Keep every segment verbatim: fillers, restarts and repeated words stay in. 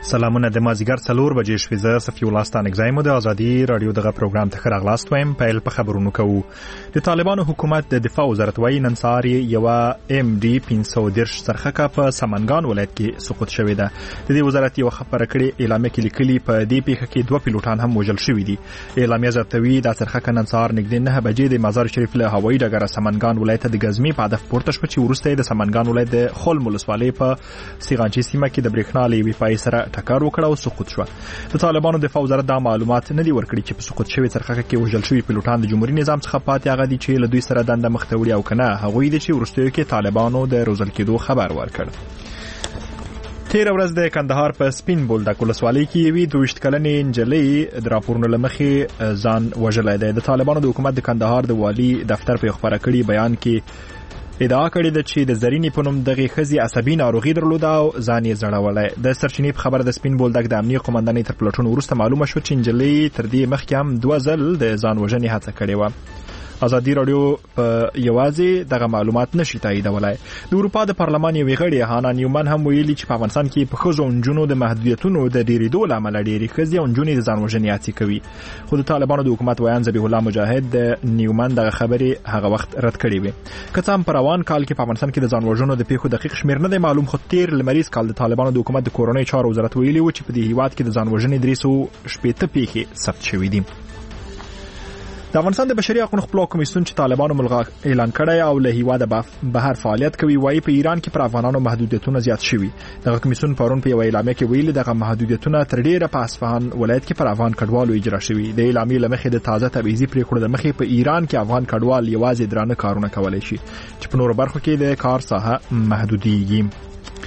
سلامونه د مازیګر څلور بجې شوې. زه صفي الله ستانکزی مو د ازادي رادیو دغه پروګرام ته ښه راغلاست وایم. پیل په خبرونو کوو. د طالبانو حکومت د دفاع وزارت وايي نن سهار یوه ام ډي پنځه سوه دېرش څرخکه په سمنګان ولایت کې سقوط شوې ده. د دې وزارت یوه خبره کړې اعلامیه کې لیکلي په دې پیښه کې دوه پیلوټان هم وژل شوي دي. اعلامیه زیاتوي دا څرخکه نن سهار نږدې نه بجې د مزار شریف له هوایي ډګره سمنګان ولایت د ګزمې په هدف پورته شوه چې وروسته د سمنګان ولایت د خلم ولسوالۍ په سیغانچي سیمه کې د برېښنا له یوې پایې سره ټکر وکړ او سقوط شو. د طالبانو دفاع وزارت دا معلومات نه دی ورکړي چې په سقوط شوی څرخکه کې وژل شوی پیلوټان د جمهوریت نظام څخه پاتې هغه دي چې له دوی سره دنده مخ ته وړي او کنه هغوی دي چې وروستیو کې طالبانو د روزل کېدو خبر ورکړ. تیر ورځ د کندهار په سپین بولدک ولسوالۍ کې یوې دوه ویشت کلنې نجلۍ د راپورونو له مخې ځان وژلی دی. د طالبانو د حکومت د کندهار د والي دفتر په خبره کړي بیان کې ادعا کړې ده چې د زرینې په نوم دغه ښځې عصبي ناروغي درلوده او ځان یې زړولی. د سرچینې په خبره د سپین بولدک د امنیه قومندانۍ تر پلټون وروسته معلومه شوه چې نجلۍ تر دې مخکې هم دوه ځل د ځان وژنې هڅه کړې وه. ازادي رادیو په یوازې دغه معلومات نشي تاییدولای. د اروپا د پارلمان یوې غړي هانا نیومن هم ویلي چې په افغانستان کې په ښځو او نجونو د محدودیتونو د ډېرېدو له امله ډېرې ښځې او نجونې د ځان وژنې هڅې کوي. خو د طالبانو د حکومت ویان ذبیح الله مجاهد د نیومن دغه خبرې هغه وخت رد کړې وې. که څه هم په روان کال کې په افغانستان کې د ځان وژنو د پیښو دقیق شمېر نه دی معلوم، خو تیر لمریز کال د طالبانو د حکومت د کورنۍ چارو وزارت ویلي و چې په دې هیواد کې د ځان وژنې درې سوه شپېته پیښې ثبت شوي دي. د افغانستان د بشري حقوقو خپلواک کمیسیون چې طالبانو ملغا اعلان کړی او له هیواده بهر فعالیت کوي وایي په ایران کې پر افغانانو محدودیتونه زیات شوي. دغه کمیسیون پرون په یوه اعلامیه کې ویلي دغه محدودیتونه تر ډیره په اصفهان ولایت کې پر افغان کډوالو اجرا شوي. د اعلامیې له مخې د تازه تبعیضي پریکړو د مخې په ایران کې افغان کډوال یوازې درانه کارونه کولی شي چې په نورو برخو کې د کار ساحه محدودیږي.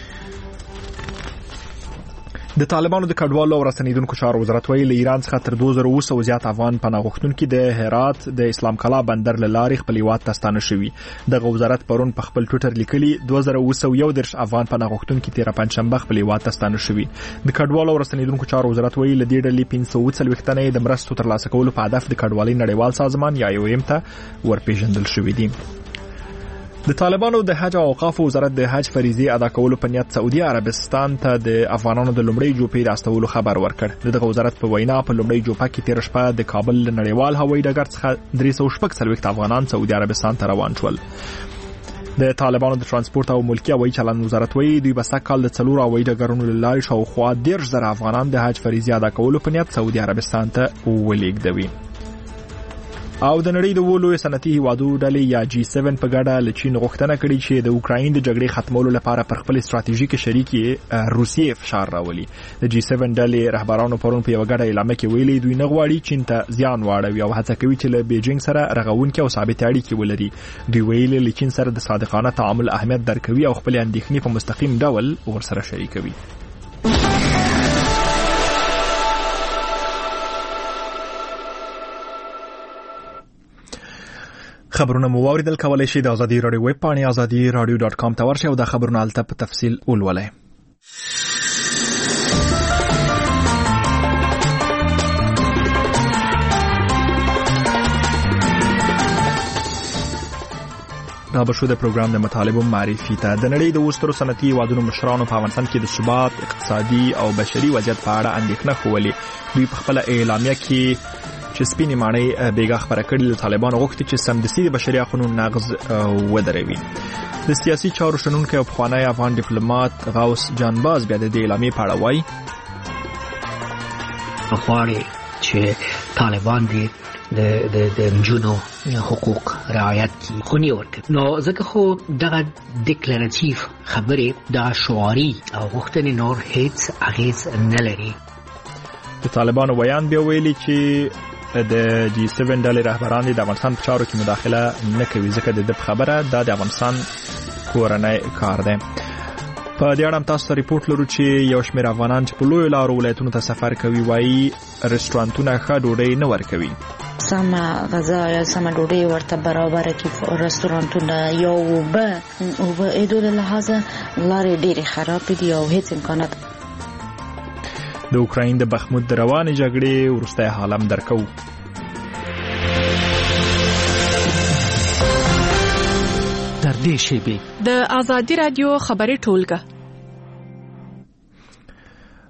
د طالبانو د کډوالو او راستنیدونکو چارو وزارت ویلي له ایران څخه تر دوه زره اوه سوه زیات افغان پناه غوښتونکي د هرات د اسلام کلا بندر له لارې خپل هیواد ته ستانه شوي. دغه وزارت پرون په خپل ټویټر لیکلي دوه زره اوه سوه یو دېرش افغان پناه غوښتونکي تېره پنجشنبه خپل هیواد ته ستانه شوي. د کډوالو او راستنیدونکو چارو وزارت ویلي له دې ډلې پنځه سوه اووه څلوېښت تنه د مرستو ترلاسه کولو په هدف د کډوالۍ نړیوال سازمان یا یو ایم ته ورپېژندل شوي دي. د طالبانو د حج او اوقافو وزارت د حج فریضې ادا کولو په نیت سعودي عربستان ته د افغانانو د لومړۍ جوپې د استولو خبر ورکړ. دغه وزارت په وینا په لومړۍ جوپه کې تېره شپه د کابل له نړیوال هوایي ډګر څخه درې سوه شپږ څلوېښت افغانان سعودي عربستان ته روان شول. د طالبانو د ترانسپورت او ملکي هوایي چلند وزارت وایي دوی به سږ کال د څلورو هوایي ډګرونو له لارې شاوخوا دېرش زره افغانان د حج فریضې ادا کولو په نیت سعودي عربستان ته ولېږدوي. او د نړۍ د ولو صنعتي هیوادو ډلې یا جی سیون په ګډه له چین غوښتنه کړې چې د اوکراین د جګړې ختمولو لپاره پر خپل ستراتیژیک شریک روسیې فشار راولي. د جی سیون ډلې رهبرانو پرون په یوه ګډه اعلامیه کې ویلي دوی نه غواړي چین ته زیان واړوي او هڅه کوي چې له بیجینګ سره رغونکې او ثابتې اړیکې ولري. دوی ویلي له چین سره د صادقانه تعامل اهمیت درکوي او خپل اندېښنې په مستقیم ډول ورسره شریکوي. خبرونه مو واوریدل، کولای شئ د ازادي رادیو ویب پاڼې ازادي رادیو ډاټ کام ته ورشئ او د خبرونو هلته په تفصیل ولولئ. دا به شو د پروګرام د مطالبو معرفي ته. د نړۍ د وسترو صنعتي هیوادونو مشرانو په افغانستان کې د ثبات، اقتصادي او بشري وضعیت په اړه اندېښنه ښولې. دوی په خپله اعلامیه کې چې سپینې ماڼۍ بیګا خبره کړې له طالبانو غوښتي چې سمدستي د بشري حقونو نقض ودروي. د سیاسي چارو شنونکی او پخوانی افغان ډیپلوماټ غوث جانباز بیا د دې اعلامیې په اړه وایي غواړي چې طالبان دې د د د نجونو حقوق رعایت کړي خو نه ورکوي. نو ځکه خو دغه ډیکلراتیو خبرې د شعاري او غوښتنې نور هیڅ اغېز نه لري. د طالبانو ویان بیا ویلي چې د جی سیون ډلې رهبران د افغانستان په چارو کې مداخله نه کوي ځکه د دې خبره دا د افغانستان کورنی کار دی. په دې اړه هم تاسو ته ریپورټ لرو چې یو شمېر افغانان چې په لویو لارو ولایتونو ته سفر کوي وایي رستورانتونه ښه ډوډۍ نه ورکوي. سمه غذا یا سمه ډوډۍ ورته برابره کړي. رستورانتونه یا اوبه اوبه ایدو له لحاظه لارې ډېرې خرابې دي او هیڅ امکانات. د اوکراین د بخمود د روانې جګړې وروستی حال هم درکو. در دې شیبې د ازادي رادیو خبري ټولګه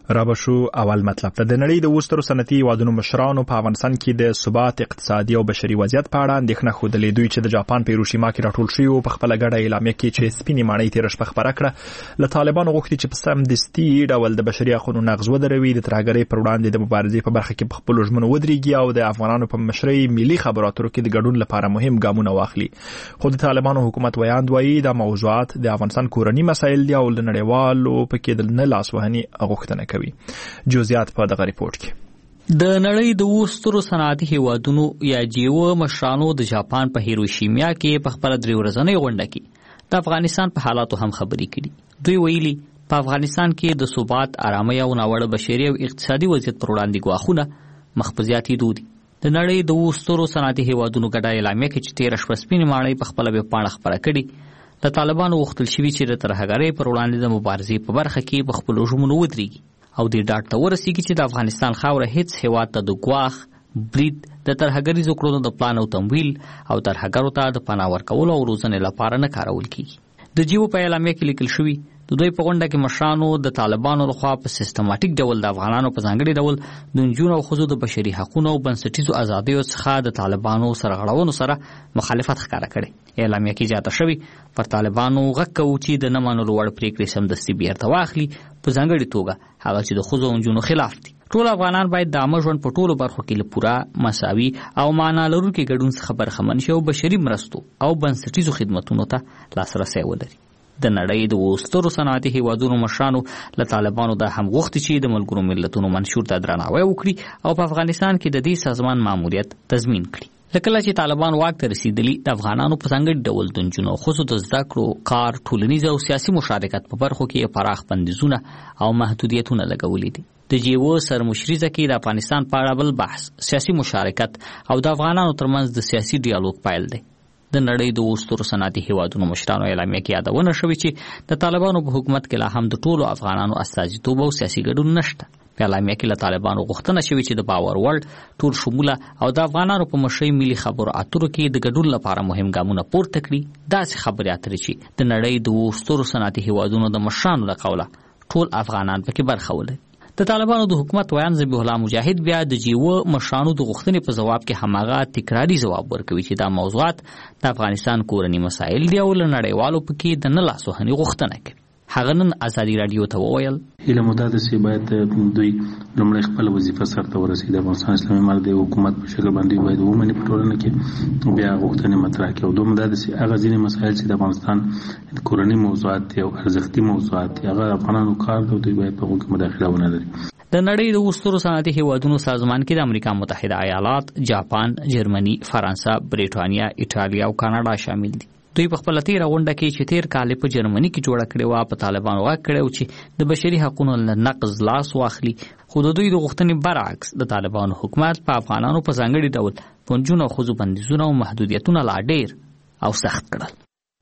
رابشو اول مطلب ته د نړۍ د وسترو صنعتي هیوادونو مشرانو په افغانستان کې د ثبات اقتصادي او بشري وضعیت په اړه اندېښنه ښودلې. دوی چې د جاپان په هیروشیما کې راټول شوي په خپل ګډه اعلامیه کې چې سپینې ماڼۍ تېره شپه خپره کړه له طالبانو غوښتي چې په سمدستي ډول د بشري حقوقو نقض ودروي، د ترهګرۍ پر وړاندې د مبارزې په برخه کې په خپلو ژمنو ودرېږي او د افغانانو په مشرۍ ملي خبرو اترو کې د ګډون لپاره مهم ګامونه واخلي. خو د طالبانو حکومت ویاند وایي دا موضوعات د افغانستان کورني مسایل دي او له نړیوالو پکې د نه لاسوهنې غوښتنه کوي. جزئیات په دغه ریپورت کې. د نړۍ د وسترو صنعتي هیوادونو یا جیو مشرانو د جاپان په هیروشیما کې په خپل درې ورځنۍ غونډه کې د افغانستان په حالاتو هم خبرې کړي. دوی ویلي په افغانستان کې د ثبات، آرامۍ او ناوړه بشري او اقتصادي وضعیت پر وړاندې ګواښونه مخ په زیاتېدو دي. د نړۍ د وسترو صنعتي هیوادونو ګډه اعلامیه کې چې تېره شپه سپینې ماڼۍ په خپله ویبپاڼه خپره کړې، د طالبانو غوښتل شوي چې د ترهګرۍ پر وړاندې د مبارزې په برخه کې په خپلو ژمنو ودرېږي او دې ډاډ ته ورسېږي چې د افغانستان خاوره هیڅ هیواد ته د ګواښ، برید، د ترهګریزو کړنو د پلان او تمویل او ترهګرو ته د پناه ورکولو او روزنې لپاره نه کارول کیږي. د جیو په اعلامیه کې لیکل شوي د دوی په غونډه کې مشرانو د طالبانو لخوا په سیستماتیک ډول د افغانانو په ځانګړي ډول د نجونو او ښځو د بشري حقونو او بنسټیزو ازادیو څخه د طالبانو سرغړونو سره مخالفت ښکاره کړی. اعلامیه کې زیاته شوي پر طالبانو غږ کوو چې د نه منلو وړ پرېکړې سمدستي بیرته واخلي، په ځانګړې توګه هغه چې د ښځو او نجونو خلاف دي. ټول افغانان باید د عامه ژوند په ټولو برخو کې له پوره، مساوي او معنا لرونکي ګډون څخه برخمن شي او بشري مرستو او بنسټیزو خدمتونو ته لاسرسی ولري. د نړۍ د وسترو صنعتي هیوادونو مشرانو له طالبانو دا هم غوښتي چې د ملګرو ملتونو منشور ته درناوی وکړي او په افغانستان کې د دې سازمان ماموریت تضمین کړي. لکه چې طالبان واک ته رسیدلي، د افغانانو په ځانګړي ډول د نجونو او ښځو د زده کړو، کار، ټولنیز او سیاسي مشارکت په برخو کې پراخ بندیزونه او محدودیتونه لګولي دي. د جیو سرمشري ځکه د افغانستان په اړه بل بحث سیاسي مشارکت او د افغانانو ترمنځ د سیاسي ډیالوګ پیل دی. د نړۍ د وسترو صنعتي هیوادونو مشرانو اعلامیه کې یادونه شوې چې د طالبانو په حکومت کې لا هم د ټولو افغانانو استازیتوب او سیاسي ګډون نشته. په اعلامیه کې له طالبانو غوښتنه شوې چې د باور وړ، ټول شموله او د افغانانو په مشرۍ ملي خبرو اترو کې د ګډون لپاره مهم ګامونه پورته کړي. داسې خبرې اترې چې د نړۍ د وسترو صنعتي هیوادونو د مشرانو له قوله ټول افغانان پکې برخه ولري. د طالبانو د حکومت ویان ذبیح الله مجاهد بیا د جیو مشرانو د غوښتنې په جواب کې هماغه تکراري جواب ورکوي چې دا موضوعات د افغانستان کورني مسایل دي او له نړیوالو پکې د نه لاسوهنې غوښتنه کوي. هغه نن ازادي رادیو ته وویل هیله مو ده چې باید دوی لومړی خپل وظیفه سرته ورسوي، د افغانستان اسلامي امارت د حکومت په شکل باندې باید ومني په ټولنه کې، بیا غوښتنې مطرح کړي. او دومره ده چې هغه ځینې مسایل چې د افغانستان کورني موضوعات دي او ارزښتي موضوعات دي هغه افغانانو کار دی، دوی باید په هغو کې مداخله ونه لري. د نړۍ د وسترو صنعتي هیوادونو سازمان کې د امریکا متحده ایالات، جاپان، جرمني، فرانسه، بریټانیا، ایټالیا او کاناډا شامل دي. دوی په خپل تیره غونډه کې چې تیر کال په جرمني کې جوړه کړې و په طالبانو واک کړو چې د بشري حقوقو نقض لاس واخلي. خو د دوی د غوښتنې برعکس د طالبانو حکومت په افغانانو په ځانګړي ډول په نجونو او ښځو بندیزونه او محدودیتونه لا ډېر او سخت کړل.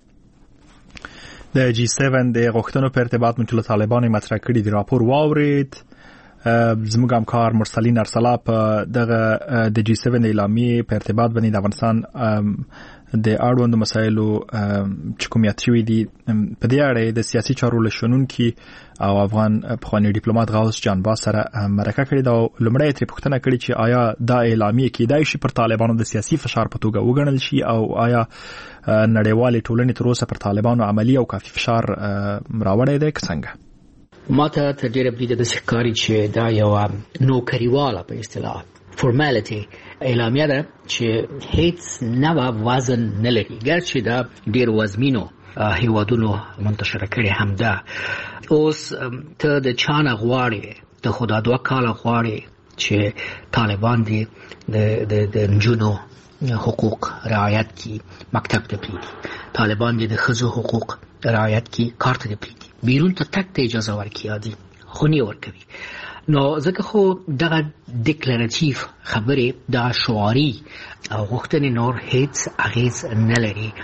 د جی سیون د غوښتنو په ارتباط مونږ له طالبانو مطرح کړي دی راپور واورید. زموږ همکار مرسلین ارسلا په دغه د جی سیون اعلامیې په ارتباط باندې د افغانستان د اړوندو مسایلو چې کوم یاد شوي دي په دې اړه د سیاسي چارو لشنونکي او افغان پخوانی ډیپلوماټ غوث جانباز سره مرکه کړې ده او لومړی ترې پوښتنه کړې چې آیا دا اعلامیه کېدای شي پر طالبانو د سیاسي فشار په توګه وګڼل شي او آیا نړیوالې ټولنې تر اوسه پر طالبانو عملی او کافي فشار راوړی دی که څنګه؟ ما ته تر ډېره بریده داسې ښکاري چې دا یوه نوکریواله په اصطلاح فورمالټي اعلامیه ده چې هیڅ نوع وزن نه لري، ګرچې دا ډېر وزمینو هیوادونو منتشره کړې هم ده. اوس ته د چا نه غواړې، د خدا دوه کاله غواړې چې طالبان دې د نجونو حقوق رعایت کړي، مکتب ته پرېږدي، طالبان دې د ښځو حقوق رعایت کړي، کار ته پرېږدي، بیرون ته تګ ته اجازه ورکړي، عادي خو نه ورکوي. نو ځکه خو دغه ډیکلراتیو خبرې، دغه شعاري غوښتنې نور هیڅ اغیز نه لري.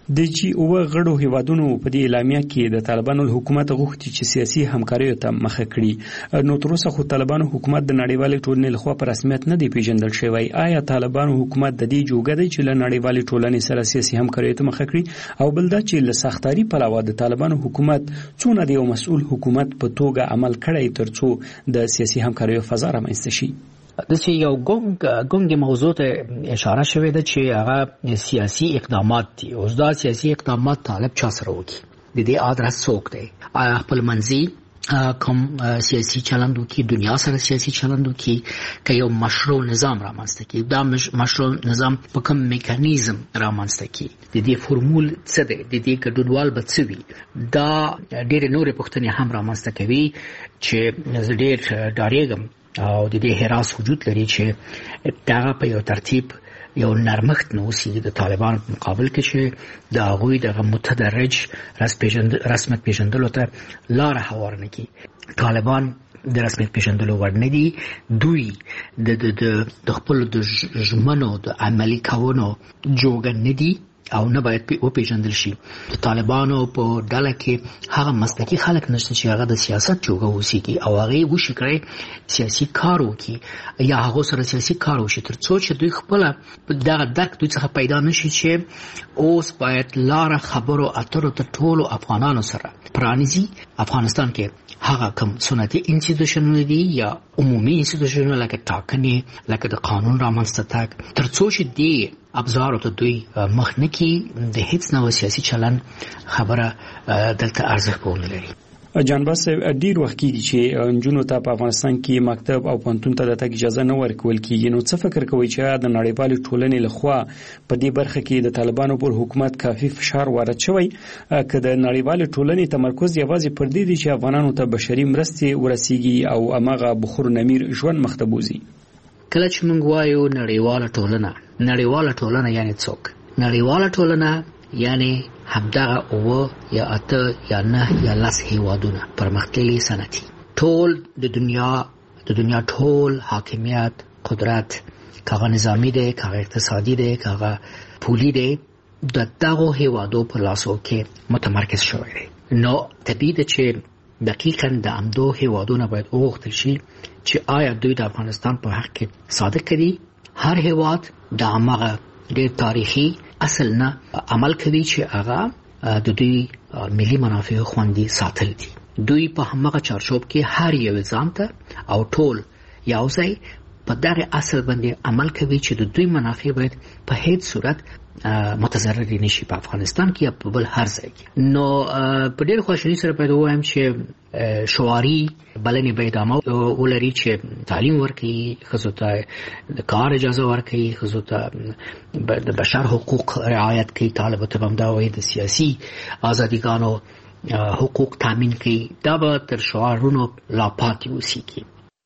د جی او غړو هیوادونو په دې اعلامیه کې د طالبانو حکومت غوښتي چې سیاسي همکاري ته مخه کړي. نو تر اوسه خو طالبانو حکومت د نړیوالې ټولنې لخوا په رسمیت نه دی پیژندل شوی. آیا طالبانو حکومت د دې جوګه دی چې له نړیوالې ټولنې سره سیاسي همکاري ته مخه کړي؟ او بل دا چې له سختاري پلوه د طالبانو حکومت څونه د یو مسؤل حکومت په توګه عمل کړی ترڅو د سیاسي همکاري فضا رامنځته شي؟ د چې یو ګونګ ګونګ موضوع ته اشاره شوې ده چې هغه سیاسي اقدامات دي. اوس دا سیاسي اقدامات طالب چا سره وکړي؟ د دې ادرس څوک دی؟ آیا خپل منځي کوم سیاسي چلند وکړي، دنیا سره سیاسي چلند وکړي، که یو مشروع نظام رامنځته کړي؟ دا مشروع نظام په کوم میکانیزم رامنځته کړي؟ د دې فورمول څه دی؟ د دې ګډوډوال به څه وي؟ دا ډېرې نورې پوښتنې هم رامنځته کوي چې زه ډېر ډارېږم او د دې هراس وجود لري چې دا په یو ترتیب یو نرمښت نو اوسېږي د طالبانو په مقابل کې چې د هغوی دغه متدرج رسمیت پیژندلو ته لاره هوار نه کړي. طالبان د رسمیت پیژندلو وړ نه دي. دوی د د خپلو د ژمنو د عملي کولو جوګه نه دي او نه باید وپیژندل شي. د طالبانو په ډله کې هغه مسلکي خلک نشته چې هغه د سیاست جوګه اوسېږي او هغه وشي کړی سیاسي کار وکړي یا هغه سره سیاسي کار وشي تر څو چې دوی خپل دغه درک دوی څخه پیدا نشي چې اوس باید لاره خبرو اترو ته ټولو افغانانو سره پرانیزي. افغانستان کې هغه کوم سنتي انسټیټیوشنونه دي یا عمومي انسټیټیوشنونه لکه ټاکنې لکه د قانون رامنځته تګ تر څو چې دی ابزارو ته دوی مخ نه کړي د هیڅ نوع سیاسي چلن خبره دلته ارزښت نه لري. جانباز ډیر وخت کېږي چې نجونو ته په افغانستان کې مکتب او پوهنتون ته د تګ اجازه نه ورکول کېږي. نو څه فکر کوئ چې د نړیوالې ټولنې لخوا په دې برخه کې د طالبانو پر حکومت کافي فشار وارد شوی؟ که د نړیوالې ټولنې تمرکز یوازې پر دې دی چې افغانانو ته بشري مرستې ورسیږي او هماغه بخور نمیر ژوند مخ ته بوځي؟ کله چې موږ وایو نړیواله ټولنه، نړیواله ټولنه یعنی څوک؟ نړیواله ټولنه یعنی همدغه اوه یا اته یا نه یا لس هیوادونه پرمختللي صنعتي ټول د دنیا د دنیا ټول حاکمیت قدرت کاغه نظامی دی کاغه اقتصادي دی کاغه پولی دی د دغه هیوادو په لاسو کې متمرکز شوی دی. نو طبیعي ده چې دقیقاً د امدو هیوادونه باید وغوښتل شي چې آیا دوی د افغانستان په حق کې صادق کړي. هر هیواد د هغه ډېر تاریخي اصل نه عمل کوي چې هغه د دوی ملي منافع خوندي ساتل دي. دوی په همغه چارچوب کې هر یو ځان ته او ټول یو ځای په دغه اصل باندې عمل کوي چې د دوی منافع باید په هیڅ صورت متضرر نشي په افغانستان کې یا په بل هر ځای کې. نو په ډېر خوشحالي سره باید ووایم چې شعاري بلنې باید ادامه ولري چې تعلیم ورکړي، ښځو ته د کار اجازه ورکړي، ښځو ته د بشر حقوق رعایت کړي، طالب ته هم دا وایي د سیاسي ازادیګانو حقوق تامین کړي. دا به تر شعارونو لا پاتې اوسېږي.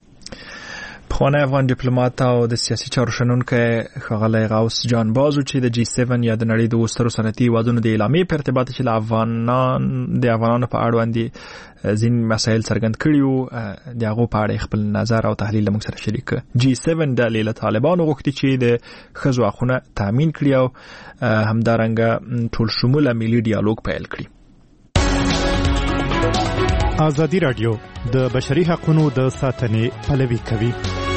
پخوانی افغان ډیپلوماټ او د سیاسي چارو شنونکی ښاغلی غوث جان بازو چې د جی سیون یا د نړۍ د وسترو صنعتي هیوادونو د اعلامیې په ارتباط چې له افغانان د افغانانو په اړوند ځینې مسایل څرګند کړي وو د هغو په اړه خپل نظر او تحلیل له موږ سره شریک کړ. جی سیون ډلې له طالبانو غوښتي چې د ښځو حقونه تامین کړي او همدارنګه ټول شموله ملي ډیالوګ پیل کړي. ازادي راډیو د بشري حقوقو د ساتنې پلوي کوي.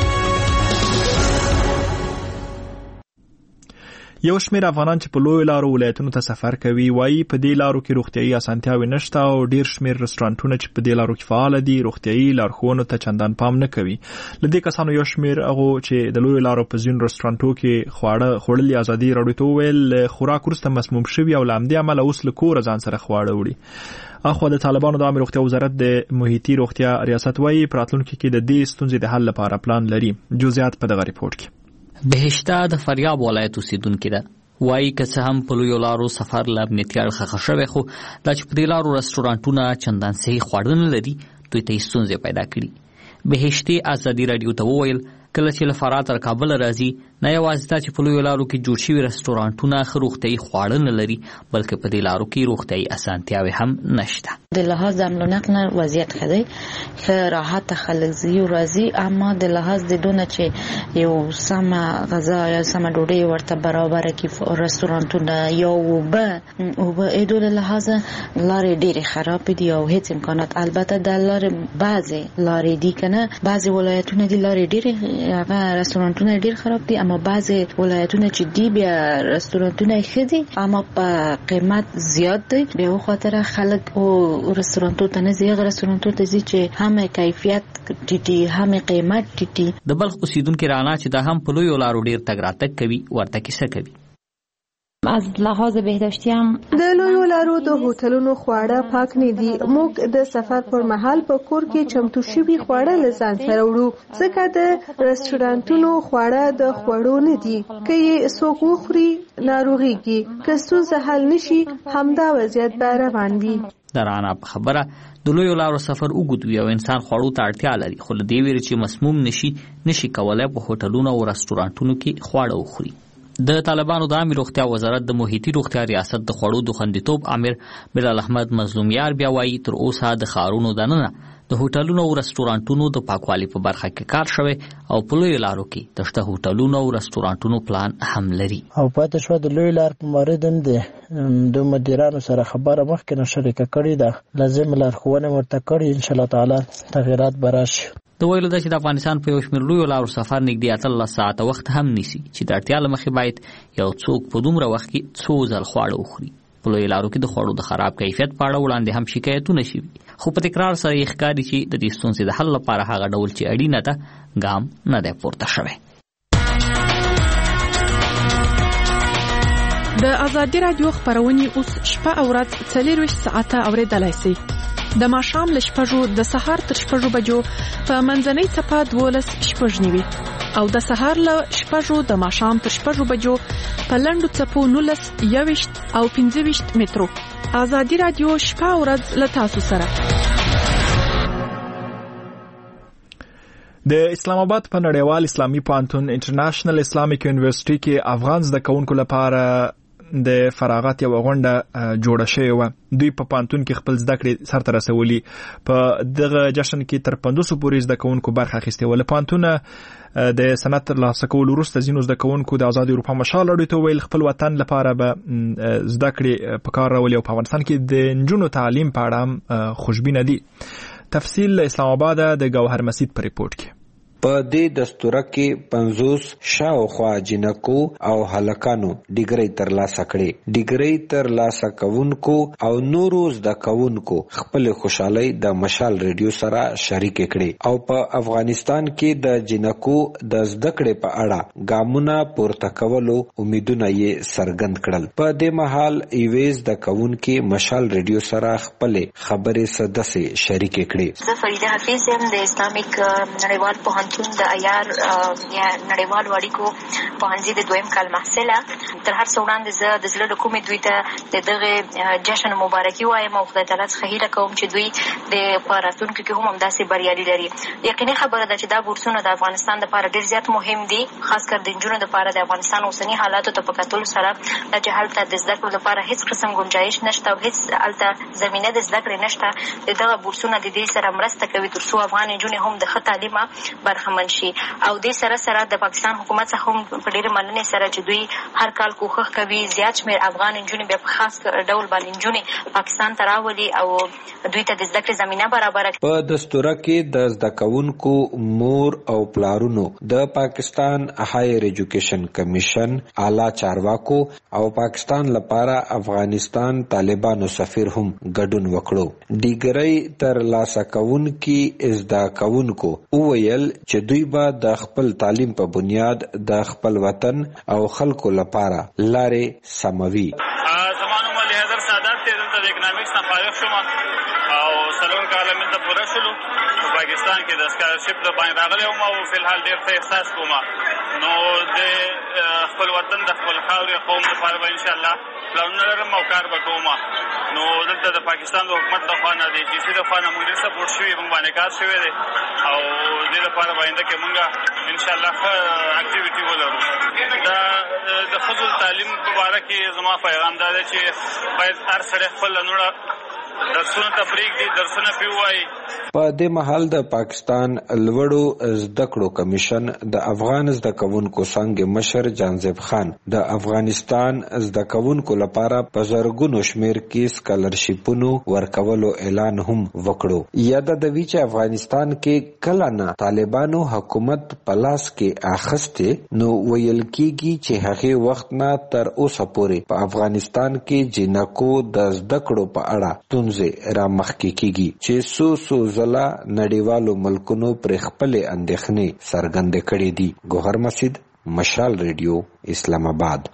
یو شمېر افغانان چې په لویو لارو ولایتونو ته سفر کوي وایي په دې لارو کې روغتیايي اسانتیاوې نشته او ډېر شمېر رستورانټونه چې په دې لارو کې فعال دي روغتیايي لارښوونو ته چندان پام نه کوي. له دې کسانو یو شمېر هغو چې د لویو لارو په ځینو رستورانټو کې خواړه خوړلي ازادي راډیو ته وویل خوراک وروسته مسموم شوي او له همدې امله اوس له کوره ځان سره خواړه وړي. اخوا د طالبانو د عامه روغتیا وزارت د محیطي روغتیا ریاست وایي په راتلونکي کې د دې ستونزې د حل لپاره پلان لري. جزئیات په دغه ریپورت کې. بهشته د فاریاب ولایت اوسیدونکې ده، وایي که څه هم په لویو لارو سفر له امنیتي اړخه ښه شوی خو دا چې په دې لارو رستورانټونه چندان صحي خواړه نه لري دوی ته ستونزې پیدا کړي. بهشتې ازادي راډیو ته وویل کله چې له فرات تر کابل راځي نه یوازې دا چې په لویو لارو کې جوړ شوي رستورانټونه ښه روغتیایي خواړه نه لري بلکې په دې لارو کې روغتیایي اسانتیاوې هم نشته. د لحاظ حمل و نقل وضعیت ښه دی، ښه راحت خلک ځي او راځي، اما د لحاظ د دونه چې یو سمه غذا یا سمه ډوډۍ ورته برابره کړي رستورانټونه یا اوبه اوبه ایدو له لحاظه لارې ډېرې خراب دي او هیڅ امکانات. البته د لارې بعضې لارې دي که نه، بعضې ولایتونه دي لارې ډېرې هغه رستورانټونه ډېر خراب دي، اما بعضې ولایتونه چې دي بیا رستورانټونه یې ښه دي اما په قیمت زیات دی. بیا و خاطره خلک او رستورانټو ته نه ځي، هغه رستورانټو ته ځي چې هم کیفیت ټیټي هم قیمت ټیټي. د بلخ اوسیدونکي رانا چې دا هم په لویو لارو ډېر تګ راتګ کوي ورته کیسه کوي. از لحاظ بهداشتی هم د لویو لارو د هوټلونو خواړه پاک نه دي. موږ د سفر پر مهال په کور کې چمتو شوي خواړه له ځان سره وړو ځکه د رستورانټونو خواړه د خوړو نه دي. که یې څوک وخوري ناروغېږي، که ستونزه حل نشي همدا وضعیت به روان وي. د رانا په خبره د لویو لارو سفر اوږد وي او انسان خوړو ته اړتیا لري، خو له دې ویرې چې مسموم نشي نشي کولی په هوټلونو او رستورانټونو کې خواړه وخوري. د طالبانو د عامه روغتیا وزارت د محیطي روغتیا ریاست د خوړو د خوندیتوب امیر بلال احمد مظلومیار بیا وایي تر اوسه د ښارونو دننه د هوټلونو او رستورانټونو د پاکوالي په برخه کې کار شوی او په لویو لارو کې د شته هوټلونو او رستورانټونو پلان هم لري. او پاتې شوه د لویو لار په مورد هم د مدیرانو سره خبره مخکې نه شریکه کړې ده، لازم لارښوونه ورته کړې، انشاءالله تعالی تغیرات به راشي. د ویلو ده چې د افغانستان په یو شمېر لویو لارو سفر نږدې اتلس ساعته وخت هم نیسي چې د اړتیا له مخې باید یو څوک په دومره وخت کې څو ځل خواړه وخوري. په لویو لارو کې د خوړو د خراب کیفیت په اړه وړاندې هم شکایتونه شوي، خو په تکرار سره یې ښکاري چې د دې ستونزې د حل لپاره هغه ډول چې اړینه ده ګام نه دی پورته شوی. د ازادي راډیو خپرونې اوس شپه او ورځ څلورویشت ساعته اورېدلای شئ. د ماښام له شپږو د سهار تر شپږو بجو په منځنۍ څپه دولس شپږ نوي او د سهار له شپږو د ماښام تر شپږو بجو په لنډو څپو نولس یوویشت او پنځه ویشت مترو. ازادي راډیو شپه او ورځ له تاسو سره. د اسلام آباد په نړیوال اسلامي پوهنتون انټرنیشنل اسلامیک یونیورسيټي کې افغان زده کوونکو لپاره د فراغت یو غونډه جوړه شوې وه. دوی په پوهنتون کې خپل زده کړې سرته رسولي. په دغه جشن کې تر پنځوسو پورې زده کوونکو برخه اخیستې وه. له پوهنتونه د سند ترلاسه کولو وروسته ځینو زده کوونکو د ازادي اروپا مشال راډیو ته وویل خپل وطن لپاره به زده کړې په کار راولي او په افغانستان کې د نجونو تعلیم په اړه هم خوشبینه دي. تفصیل اسلام آباد د ګوهر مسید په ریپورت کې. په دې دستوره کې پنځوس شاوخوا جنکو او هلکانو ډیګري ترلاسه کړي. ډیګري ترلاسه کوونکو او نورو زده کوونکو خپل خوشحالي د مشال ریډیو سره شریک کړي او په افغانستان کې د جنکو د زده کړې په اړه ګامونه پورته کولو امیدونه یې څرګند کړل. په دې مهال ایویز د کوونکو مشال ریډیو سره خپل خبرې سدسه شریک کړي. زه فریده حفیظ یم د اسلامیک نړیوال پوهنتون د عیار یا نړیوال اړیکو پوهنځي د دویم کال محصله. تر هر څه وړاندې زه د زړه له کومې دوی ته د دغه جشن مبارکي وایم او خدای تعالی څخه هیله کوم چې دوی د په راتلونکي کې هم همداسې بریالي لري. یقیني خبره ده چې دا بورسونه د افغانستان لپاره ډېر زیات مهم دي، خاص کر د نجونو لپاره د افغانستان اوسني حالاتو ته په کتلو سره چې هلته د زده کړو لپاره هیڅ قسم گنجایش نشته او هیڅ هلته زمینه د زده کړې نشته. دغه بورسونه د دې سره مرسته کوي تر څو افغان نجونې هم د ښه تعلیمه برخمن شي او د سره سره د پاکستان حکومت څخه هم په ډېر مننې سره چې دوی هر کال کوښښ کوي زیات شمېر افغان نجونې بیا په خاص ډول باندې نجونې پاکستان ته راولي او دوی ته د زده کړې زمینه برابره کړي. په دستوره کې د زده کوونکو مور او پلارونو د پاکستان هایر ایجوکیشن کمیشن اعلی چارواکو او پاکستان لپاره افغانستان طالبانو سفیر هم ګډون وکړو. ډیګري ترلاسه کوونکي زده کوونکو وویل چې دوی به د خپل تعلیم په بنیاد د خپل وطن او خلکو لپاره لارې سموي. زمانو مولوي حیدر سادات ته دلته د اکنامکس نه فارغ شوم او څلور کاله مې ته پوره شولو. په پاکستان کې د سکالرشپ د باندې راغلی وم او فلحال ډېر ښه احساس کوم. نو د خپل وطن د خپل خاورې قوم لپاره به انشاءالله پلانونه لرم او کار به کوم. نو دلته د پاکستان د حکومت د خوا نه د جي سي د خوا نه موږ سپورټ شوي موږ باندې کار شوی دی او دې لپاره باید کې موږ انشاءالله ښه اکټیویټي ولرو. دا د ښځو تعلیم په باره کې زما پیغام دا دی چې باید هر سړی خپل لوړه درسونه ته پرېږدي، درسونه پرې ووایي. په دې مهال د پاکستان لوړو زده کړو کمیشن د افغان زده کوونکو څانګې مشر جانزیب خان د افغانستان زده کوونکو لپاره په زرګونو شمېر کې سکالرشیپونو ورکولو اعلان هم وکړو. یاده د وی چې افغانستان کې کله نه طالبانو حکومت په لاس کې اخیستې نو ویل کېږي چې هغې وخت نه تر اوسه پورې په افغانستان کې جنکو د زده کړو په اړه ستونزې را مخکې کېږي چې څو څو ځله نړیوالو ملکونو پر خپلې اندېښنې څرګندې کړې دي. ګوهر مسجد، مشال ریډیو، اسلام آباد.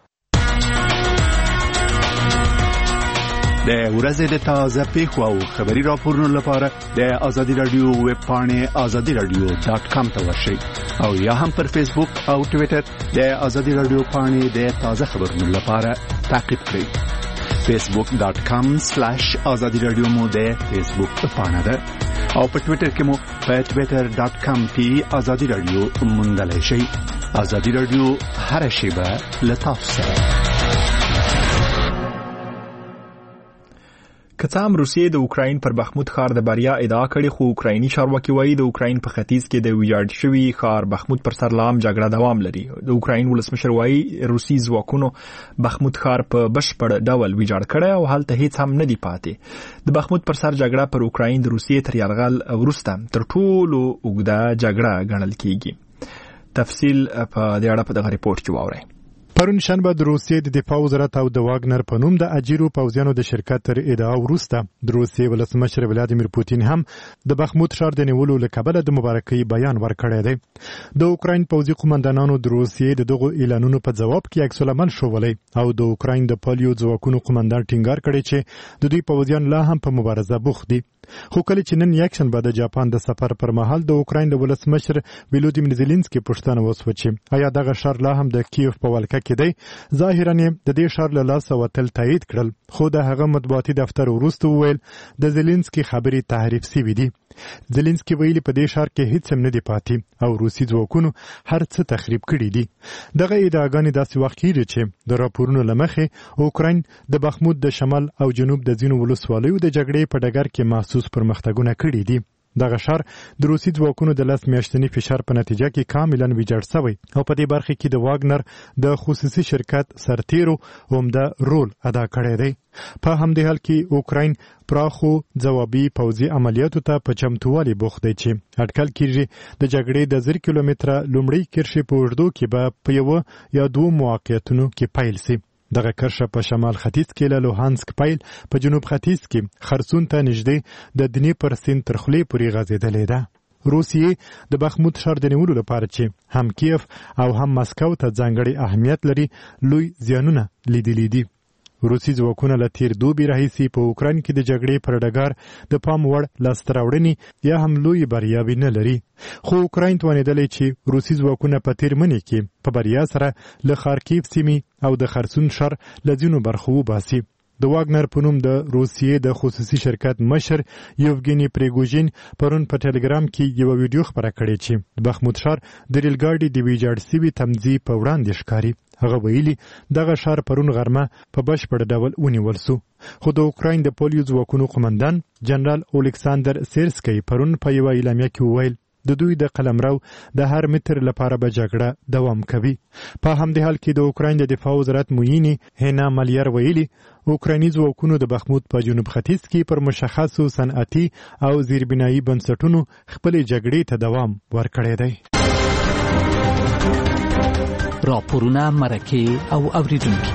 د ورځې د تازه پیښو او خبري راپورونو لپاره د آزادي رادیو ویب پاڼې آزادي رادیو ډاټ کام ته ورشئ او یا هم پر فیسبوک او ټویټر د آزادي رادیو پاڼې د تازه خبرونو لپاره تعقیب کړئ. فیسبوک ډاٹ کام سلیش آزادی رادیو مو د فیسبوک پاڼه ده او په ټویټر کې مو په ټویټر ډاٹ کام پی آزادی رادیو موندلای شئ. آزادی رادیو هر شیبه لطف سره. کڅام روسیې د اوکراین پر بخمود ښار د بریا ادعا کړې، خو اوکرایني چارواکي وایي د اوکراین په ختیځ کې د ویجاړ شوي ښار بخمود پر سر لا هم جګړه دوام لري. د اوکراین ولسمشر وایي روسي ځواکونو بخمود ښار په بشپړ ډول ویجاړ کړی او هلته هیڅ هم نه دی پاتې. د بخمود پر سر جګړه پر اوکراین د روسیې تر یرغل وروسته تر ټولو اوږده جګړه ګڼل کیږي. تفصیل په دې اړه په دغه ریپورت کې واورئ. پرون شنبه د روسیې د دفاع وزارت او د واګنر په نوم د اجیرو پوځیانو د شرکت تر ادعا وروسته د روسیې ولسمشر ولادیمیر پوتین هم د بخمود ښار د نیولو له کبله د مبارکۍ بیان ورکړی دی. د اوکراین پوځي قومندانانو د روسیې د دغو اعلانونو په ځواب کې عکس العمل ښوولی او د اوکراین د پالیو ځواکونو قومندان ټینګار کړی چې د دوی پوځیان لا هم په مبارزه بوخت دي. خو کله چې نن یکشنبه د جاپان د سفر پر مهال د اوکراین د ولسمشر ولودیمیر زيلنسکي پوښتنه وسوه چې آیا دغه ښار لا هم د کیف په ولکه کې دی. ظاهرا د دې ښار له لاسه وتل تایید کړل، خو د هغه مطبوعاتي دفتر وروسته وویل د زيلنسکي خبرې تحریف شوې دي. زيلنسکي ویلي په دې ښار کې هیڅ هم نه دی پاتې او روسي ځواکونو هر څه تخریب کړي دي. دغه ادعاګانې داسې وخت کېږي چې د راپورونو له مخې اوکراین د بخمود د شمال او جنوب د ځینو ولسوالیو د جګړې په ډګر کې محسوس پرمختګونه کړي دي. دغه ښار د روسي ځواکونو د لس میاشتني فشار په نتیجه کې کاملا ویجاړ شوی او په دې برخه کې د واګنر د خصوصي شرکت سرتیرو عمده رول ادا کړی دی. په همدې حال کې اوکراین پراخو ځوابي پوځي عملیاتو ته په چمتووالي بوخت دی چې اټکل کېږي د جګړې د زر کیلومتره لومړۍ کرښې په اوږدو کې به په یوه یا دوو موقعیتونو کې پیل سي. دغه کرښه په شمال ختیځ کې له لوهانسک پیل په جنوب ختیځ کې خرسون ته نږدې د دنیپر سیند تر خولې پورې غځېدلې ده. روسیې د بخمود ښار د نیولو لپاره چې هم کیف او هم مسکو ته ځانګړی اهمیت لري لوی زیانونه لیدلي دي. روسي ځواکونه له تیر دوبي راهیسې په اوکراین کې د جګړې پر ډګر د پام وړ لاسته راوړنې یا هم لوی بریاوې نه لري. خو اوکراین توانېدلی چې روسي ځواکونه په تیر مني کې په بریا سره له خارکیف سیمې او د خرسون ښار له ځینو برخو وباسي. د واګنر په نوم د روسیې د خصوصي شرکت مشر یوفګینی پریګوژین پرون په ټلګرام کې یو ویډیو خبره کړې چې بخمود ښار د ریل ګاډي د ویجاړ سوي تمځي په وړاندې ښکاري. هغه ویلي دغه ښار پرون غرمه په بشپړ ډول ونیول سو. خو د اوکراین د پولیو ځواکونو قومندان جنرال اولیکساندر سیرسکی پرون په یوه اعلامیه کې وویل د دوی د قلمرو د هر متر لپاره به جګړه دوام کوي. په همدې حال کې د اوکراین د دفاع وزارت موینی هینا مالیر ویلي اوکرایني ځواکونو د بخمود په جنوب ختیځ کې پر مشخصو صنعتي او زیربنایي بنسټونو خپلې جګړې ته دوام ورکړی دی. راپورونه مرکه او اوریدونکي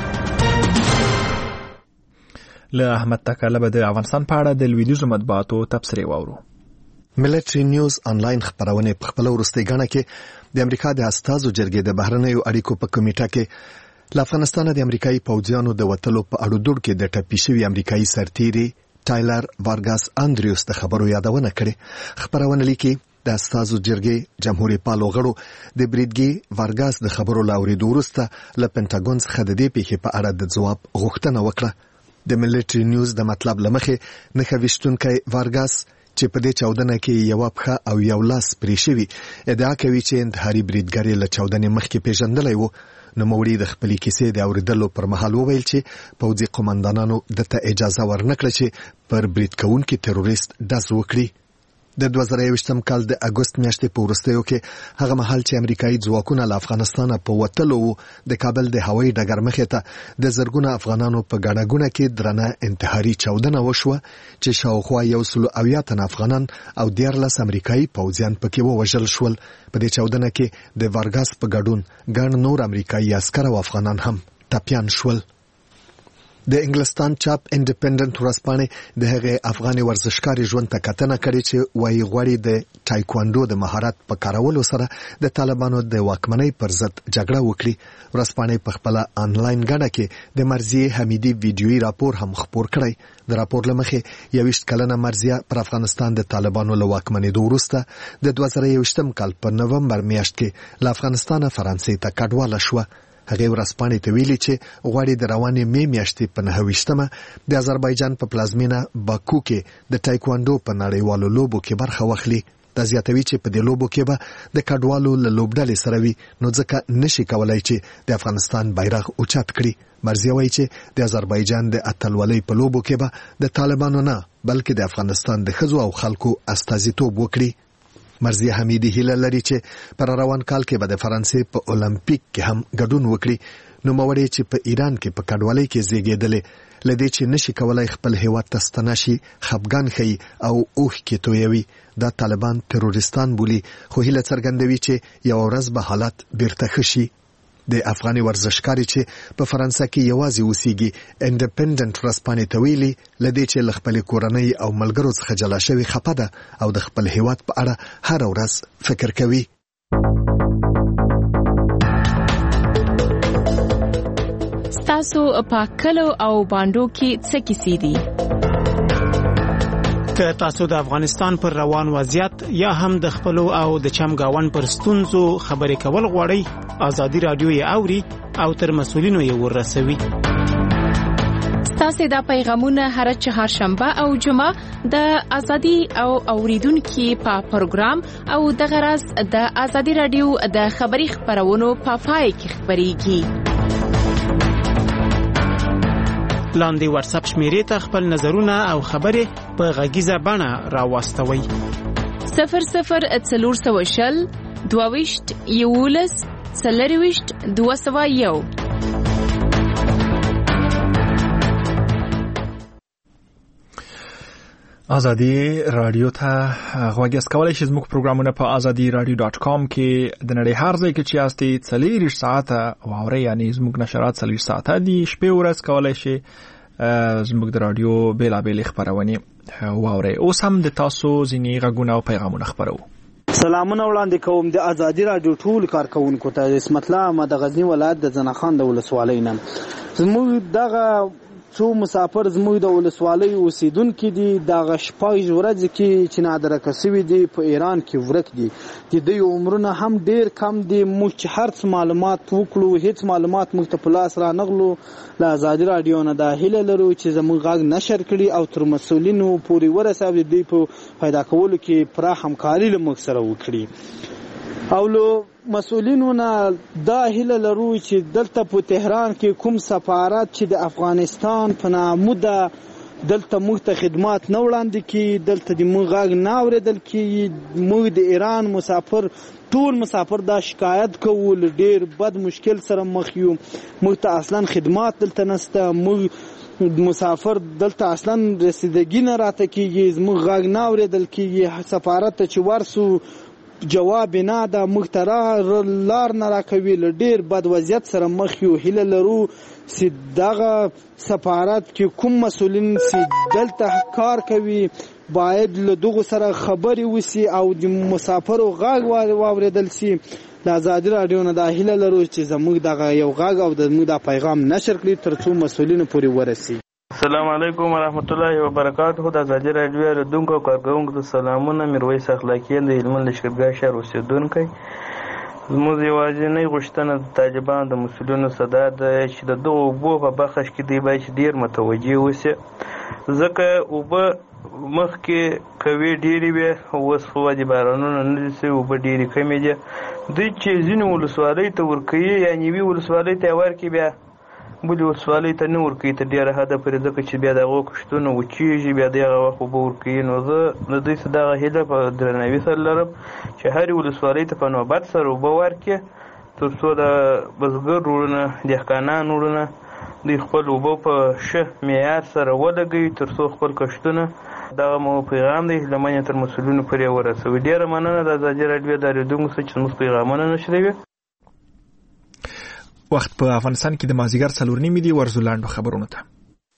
له احمد تکاله به د افغانستان په اړه د لویدیځو مطبوعاتو تبصرې واورو. ملټری نیوز انلاین خبرونه په خپل ورستۍ غاڼه کې د امریکا د استازو جرګې د بهرنیو اړیکو په کمیټه کې له افغانستان د امریکایي پوځیانو د وټلو په اړه دوړ کې د ټپي شوی امریکایي سرتیري ټایلر وارګاس انډریوس د خبرو یادونه کړې. خبرونه لیکي د استازو جرګې جمهوریت پالو غړو د بریډګي وارګاس د خبرو لاوري دوروسته له پینټاګون څخه د دې پیښې په اړه د ځواب غوښتنه وکړه. د ملټری نیوز د مطلب لمخې نه خوښتونکي وارګاس چې په دې چاودنه کې یو پخه او یو لاس پرې شوی ادعا کوي چې انتحاري بریدګر له چاودنې مخکې پیژندلای وو. نو موري د خپلې کیسې د اوریدلو پر مهال وویل چې پوځي قومندانانو دته اجازه ورنکړه چې پر برید کوونکي تروریست ډز وکړي. د دوه زره یوویشتم کال د اګوست میاشتې په وروستیو کې هغه مهال چې امریکایي ځواکونه له افغانستان په وتلو د کابل د هوایي ډګر مخې ته د زرګونه افغانانو په ګڼه ګوڼه کې درنه انتحاري چاودنه وشوه چې شاوخوا یو سل اویا تن افغانان او دیارلس امریکایي پوځیان پکې ووژل شول. په دې چاودنه کې د وارګاس په ګډون ګڼ نور امریکایي عسکر او افغانان هم ټپیان شول. د انګلستان چاپ انډیپندنت ورځپاڼې د هغه افغاني ورزشکاري ژوند ته کتنه کړې چې وايي غوړي د ټایکواندو د مهارت په کارولو سره د طالبانو د واکمنۍ پر ضد جګړه وکړي. ورځپاڼې په خپل آنلاین غاڼه کې د مرزیه حمیدي ویډیويي راپور هم خپور کړی. د راپور لمخې یوویشت کلنه مرزیه پر افغانستان د طالبانو له واکمنۍ وروسته د دوه زره یوویشتم کال په نومبر میاشت کې له افغانستانه فرانسې ته کډواله شوه. هغه ورځپاڼې ته ویلي چې غواړي د روانې مې میاشتې په نهه ویشتمه د آذربایجان په پلازمینه باکو کې د ټایکواندو په نړیوالو لوبو کې برخه واخلي. دا زیاتوي چې په دې لوبو کې به د کډوالو له لوبډلې سره وي نو ځکه نشي کولای چې د افغانستان بیرغ اوچت کړي. مرزیه وایي چې د آذربایجان د اتلولۍ په لوبو کې به د طالبانو نه بلکې د افغانستان د ښځو او خلکو استازیتوب وکړي. مرزیه حمیدي هیله لري چې پر روان کال کې به د فرانسې په اولمپیک کې هم ګډون وکړي. نو موري چې په ایران کې په کډوالۍ کې زیږیدلې لدې چې نشي کولای خپل هیواد ته ستنشي خپګان خي او اوخ کې تویوي. دا طالبان تروریستان بولی خو هیله څرګندوي چې یو ورځ به حالت بیرته ښه شي. د افغاني ورزشکاري چې په فرانسه کې یوازې اوسېږي انډیپندنت ورځپاڼې ته ویلي لدې چې له خپل کورنۍ او ملګرو څخه جلا شوی خپه ده او د خپل هیواد په اړه هر ورځ فکر کوي. ستاسو په کلو او باندو کې څه کیسې دي؟ که تاسو د افغانستان پر روان وضعیت یا هم د خپل او د چمګاون پر ستونزو خبرې کول غواړئ ازادي رادیو یې اوري او تر مسولینو یې ورسوي. ستاسو د پیغامونه هر چهارشنبه او جمعه د ازادي او اوریدونکو په پروګرام او د غرض د ازادي رادیو د خبري خبرونو په پای کې خبريږي. لاندې واتس اپ شمیرې ته خپل نظرونه او خبرې په غږیزه بڼه راوستوي. صفر صفر څلور سوه شل دوه ویشت یولس څلور ویشت دوه سوه یو. ازادي رادیو ته غوږیاست کولای شئ زموږ پروګرامونه په ازادي رادیو ډاټ کام کې د نړۍ هر ځای کې چې یاستئ څلور ساعته واورئ یعنی زموږ نشرات څلور ساعته دي شپې ورځ کولای شئ زموږ د رادیو بیلابېل خبرونه واورئ. اوس هم د تاسو ځینې غږونه او پیغامونه خبرو. سلامونه وړاندې کوم د ازادي رادیو ټول کارکونکو ته. اسمت الله احمد د غزنی ولایت د زنخان د ولسوالۍ نم. زموږ دغه څو مسافر زموږ د ولسوالۍ اوسیدونکو دي دغه شپږ ورځې کې چې نادره کسوي دي په ایران کې ورک دي. د دې عمرونه هم ډیر کم دي. موږ چې هر څه معلومات وکړو هیڅ معلومات موږ ته په لاس را نغلو. له ازادي رادیو نه دا هیله لرو چې زموږ غږ نشر کړي او تر مسولینو پورې ورسوي دوی په پیدا کولو کې پراخ همکاري له موږ سره وکړي. او له مسؤلینو نه دا هیله لرو چې دلته په تهران کې کوم سفارت چې د افغانستان په نامه ده دلته موږ ته خدمات نه وړاندې کړي، دلته د موږ غږ نه اورېدل کېږي. موږ د ایران مسافر ټول مسافر دا شکایت کوو، له ډېر بد مشکل سره مخ یو. موږ ته اصلا خدمات دلته نشته، موږ مسافر دلته اصلا رسیدګي نه راته کېږي، زموږ غږ نه اورېدل کېږي. سفارت ته چې ورسو جواب نه ده، موږ ته لار نه راکوي، له ډېر بد وضعیت سره مخ یو. هیله لرو چې دغه سفارت کې کوم مسؤلین چې دلته کار کوي باید له دغو سره خبرې وسي او د مسافرو غږ واورېدل سي. د ازادي راډیو نه دا هیله لرو چې زموږ دغه یو غږ او زموږ دا پیغام نشر کړي تر څو مسؤلینو پورې ورسي. السلام علیکم ورحمت الله وبرکاته. د ازادي راډیو ردونکو کارکونکو ته سلامونه. میرویس اخلاقیان د هلمند لښکرګاه شهر اوسیدونکی. زموږ یوازینۍ غوښتنه د طالبانو د مسؤلینو څخه دا ده چې د دغو اوبو په بخش کې دوی باید ډېر متوجه اوسي، ځکه اوبه مخکې کوي ډېرې وې، اوس خو د بارانونو نه دي سوي، اوبه ډېرې کمې دي. دوی چې ځینې ولسوالۍ ته ورکوي یا یوې ولسوالۍ ته یې ورکړي بیا بلې ولسوالۍ ته نه ورکوي تر ډېره حده پورې، ځکه چې بیا د هغو کښتونه وچېږي، بیا د هغه وخت اوبه ورکوي. نو زه د دوی څخه دغه هیله په درناوي سره لرم چې هرې ولسوالۍ ته په نوبت سره اوبه ورکړي، تر څو د بزګر وروڼه، دهقانان وروڼه دوی خپل اوبه په ښه معیار سره ولګوي، تر څو خپل کښتونه، دغه مو پیغام دی، لمنې تر مسؤلینو پورې ورسوي. ډېره مننه د ازادي راډیو د اورېدونکو څخه چې زموږ پیغامونه نشروي. وخت په افغانستان کې د مازیګر څلور نیمې دي. ورځو لاندو خبرونو ته.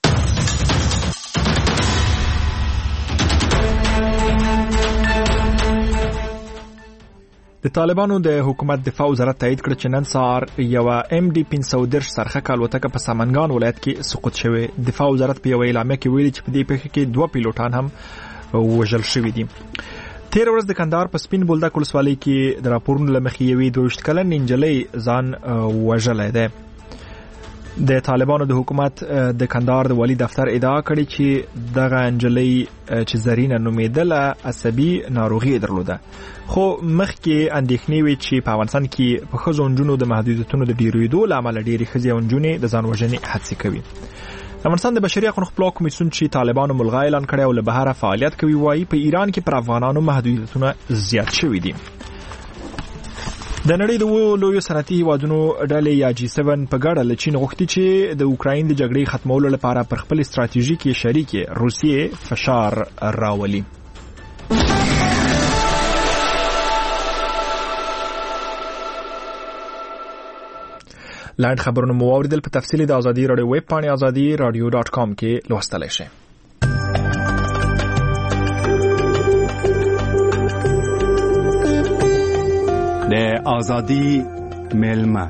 د طالبانو د حکومت دفاع وزارت تایید کړ چې نن سهار یو ام ډي پنځه سوه دېرش سرخه الوتکه په سمنګان ولایت کې سقوط شوې. دفاع وزارت په یو اعلامیه کې ویلي چې په دې پیښه کې دوه پیلوټان هم وژل شوي دي. تیر ورځ د کندهار په سپین بولدک ولسوالۍ کې د راپورونو له مخې یوې دوه ویشت کلنې نجلۍ ځان وژلی دی. د طالبانو د حکومت د کندهار د والي دفتر ادعا کړې چې دغه نجلۍ چې زرینه نومېدله عصبي ناروغي درلوده، خو مخکې اندېښنې وې چې په افغانستان کې په ښځو او نجونو د محدودیتونو د ډېرېدو له امله ډېرې ښځې او نجونې د ځان وژنې هڅې کوي. افغانستان د بشري حقوقو خپلواک کمیسیون چې طالبانو ملغا اعلان کړی او له بهره فعالیت کوي وایي په ایران کې پر افغانانو محدودیتونه زیات شوي دي. د نړۍ د لویو صنعتي هیوادونو ډلې یا جی سیون په ګډه له چین غوښتي چې د اوکراین د جګړې ختمولو لپاره پر خپل ستراتیژیکي شریکې روسیې فشار راولي. لاند خبرونه مو اوریدل. په تفصیل د ازادي رادیو ویب پاڼې ازادي رادیو ډاټ کام کې لوستلی شئ. د ازادي ملما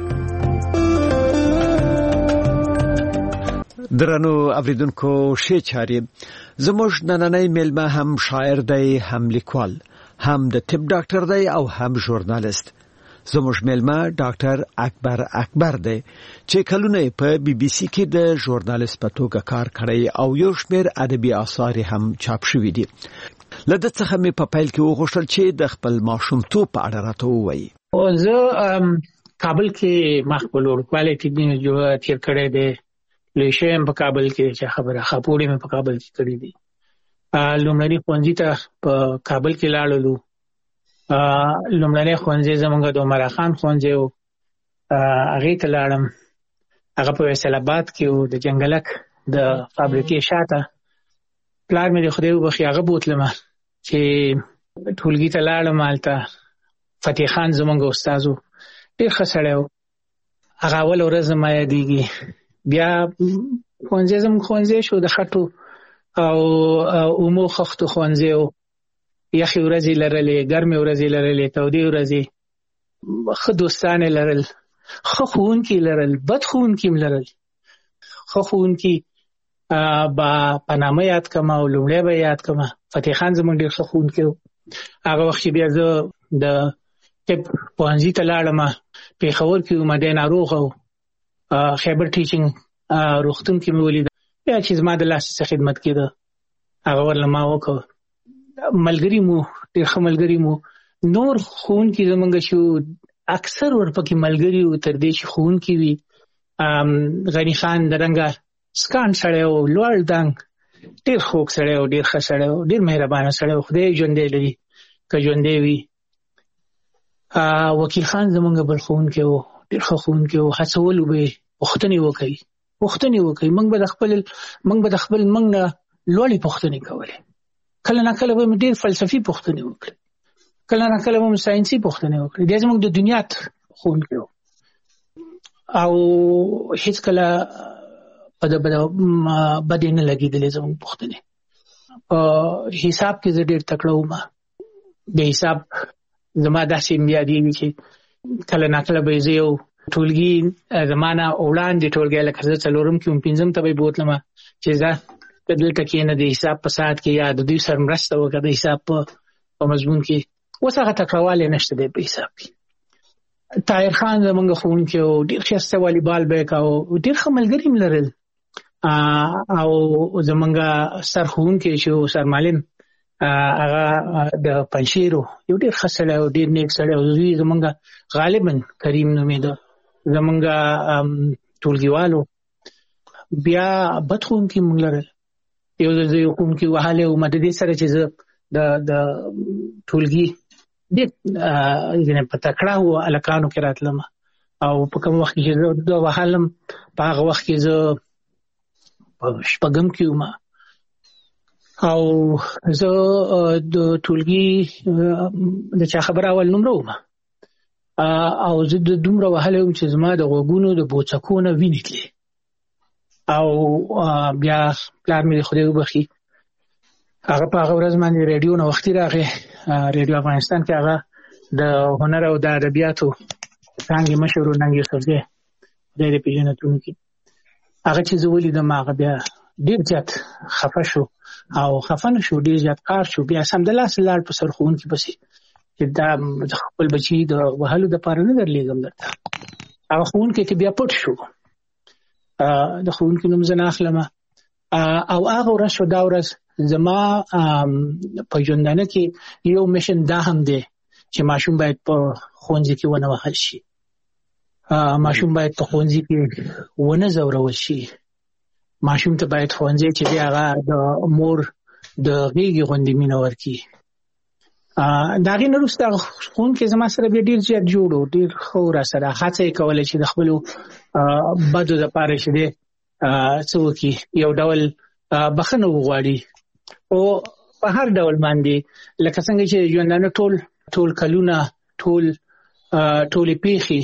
درنو اوریدونکو ښه چاري، زموږ نننۍ ملما هم شاعر دی، هم لیکوال، هم د طب ډاکټر دی او هم ژورنالیست. زموږ ملما ډاکټر اکبر اکبر دی چې کلونه په بي بي سي کې د ژورنالیست په توګه کار کړی او یو شمېر ادبي آثار هم چاپ شوي دي. لدې څخه مې په پیل کې وغوښتل چې د خپل ماشومتوب په اړه راته ووایي. زه کابل کې مخبل ورکواله کې تیر کړی دی، لوی شوم په کابل کې، چې خبره خپوړې مې په کابل کې کړې دي. لومړني ښوونځي ته په کابل کې لاړلو. لومړنی ښوونځی زمونږ د عمر خان ښوونځی و، هغې ته لاړم. هغه په فیصل آباد کې و، د جنګلک د فابریکې شاته. پلار مې د خدای وبخښي هغه بوتلم چې ټولګي ته لاړم. هلته فتح خان زمونږ استاد و، ډېر ښه سړی و. هغه اول ورځ زما یادېږي. بیا ښوونځی زموږ ښوونځی شو د خټو او اومو خښتو ښوونځی و. یخې ورځې لرلې، ګرمې ورځې لرلې، تودې ورځې، ښه دوستان یې لرل، ښه ښوونکي لرل، بد ښوونکي هم لرل. ښه ښوونکي به په نامه یاد کړم او لومړی به یاد کړم. فتح خان زموږ ډېر ښه ښوونکی و. هغه وخت چې بیا زه د طب پوهنځي ته لاړم، پېښور کې وم، دی ناروغه و. خیبر ټیچینګ روغتون کې مې ولیده، بیا چې زما د لاسې څه خدمت کېده هغه ورله ما وکړ. ملګري مو ډېر ښه ملګري مو. نور ښوونکي زمونږ شو اکثر ورپکې ملګري وو تر دې چې ښوونکي وي. غني خان د رنګه سکان سړی و، لوړ دنګ، ډېر خوږ سړی و، ډېر ښه سړی و، ډېر مهربانه سړی و. خدای ژوندی لري که ژوندی وي. وکیل خان زمونږ بل ښوونکی و، ډېر ښه ښوونکی و. هڅولو به یې پوښتنې وکوي پوښتنې وکوي موږ به د خپل موږ به د خپل موږ نه لوړې پوښتنې کولې. کله نه کله به مې ډېر فلسفي پوښتنې وکړې، کله نه کله به مې ساینسي پوښتنې وکړې. دی زموږ د دنیا ښوونکی و او هېڅ کله په د بدې نه لګېدلې زموږ پوښتنې. په حساب کې زه ډېر تکړه وم. د حساب زما داسې یادېږي چې کله نه کله به زه یو ټولګي زما نه وړاندې ټولګی لکه زه څلورم کې وم، پنځم ته به یې بوتلم چې زه دلته کښېنه د حساب په ساعت کې یا د دوی سره مرسته وکړه د حساب په مضمون کې. اوس هغه تکړهوالی نشته دی په حساب کې. طاهر خان زمونږ ښوونکی و، ډېر ښایسته والیبال به یې کاوه، ډېر ښه ملګري مې لرل. او زمونږ سر ښوونکی چې و سر معلم هغه د پنجشیر و، یو ډېر ښه سړی و، ډېر نیک سړی و. زوی زمونږ غالبا کریم نومېده، زمونږ ټولګیوال و. بیا بد ښوونکي مونږ لرل. یو ځل زه یو ښوونکي وهلی وم د دې سره چې زه د د ټولګي ډېر یعنې په تکړه و هلکانو کې راتلم، او په کوم وخت کې چې زه د وهلم په هغه وخت کې زه په شپږم کې وم، او زه د ټولګي د چا خبره اول نمره وم، او زه د دومره وهلی وم چې زما د غوږونو د بوڅکو نه وینې تلې. او بیا پلار مې خدای وبخي هغه په هغه ورځ باندې ریډیو نه وختي راغی، ریډیو افغانستان کې هغه د هنر او د ادبیاتو څانګې مشر و ننګ یوسفزی خدای دې پېژنتونکي. هغه چې زه ولیدم هغه بیا ډېر زیات خفه شو، او خفه نه شو، ډېر زیات قهر شو. بیا سمدلاسه لاړ په سر ښوونکي پسې چې دا خپل بچي د وهلو دپاره نه درلېږم درته. هغه ښوونکی کې بیا پټ شو، د ښوونکي نوم زه نه اخلم. او هغه ورځ شو دا ورځ زما په ژوندانه کې یو میشن دا هم دی چې ماشوم باید په ښوونځي کې ونه وهل شي، ماشوم باید په ښوونځي کې ونه ځورول شي، ماشوم ته باید ښوونځي چې دی هغه د مور د غېږې غوندې مینه ورکړي. د هغې نه وروسته ښوونکی زما سره بیا ډېر زیات جوړ و، ډېر ښه و راسره، هڅه یې کوله چې د خپلو بدو دپاره چې دی څه وکړي، یو ډول بخښنه وغواړي. او په هر ډول باندې لکه څنګه چې ژوندانه ټول ټول کلونه ټول ټولې پیښې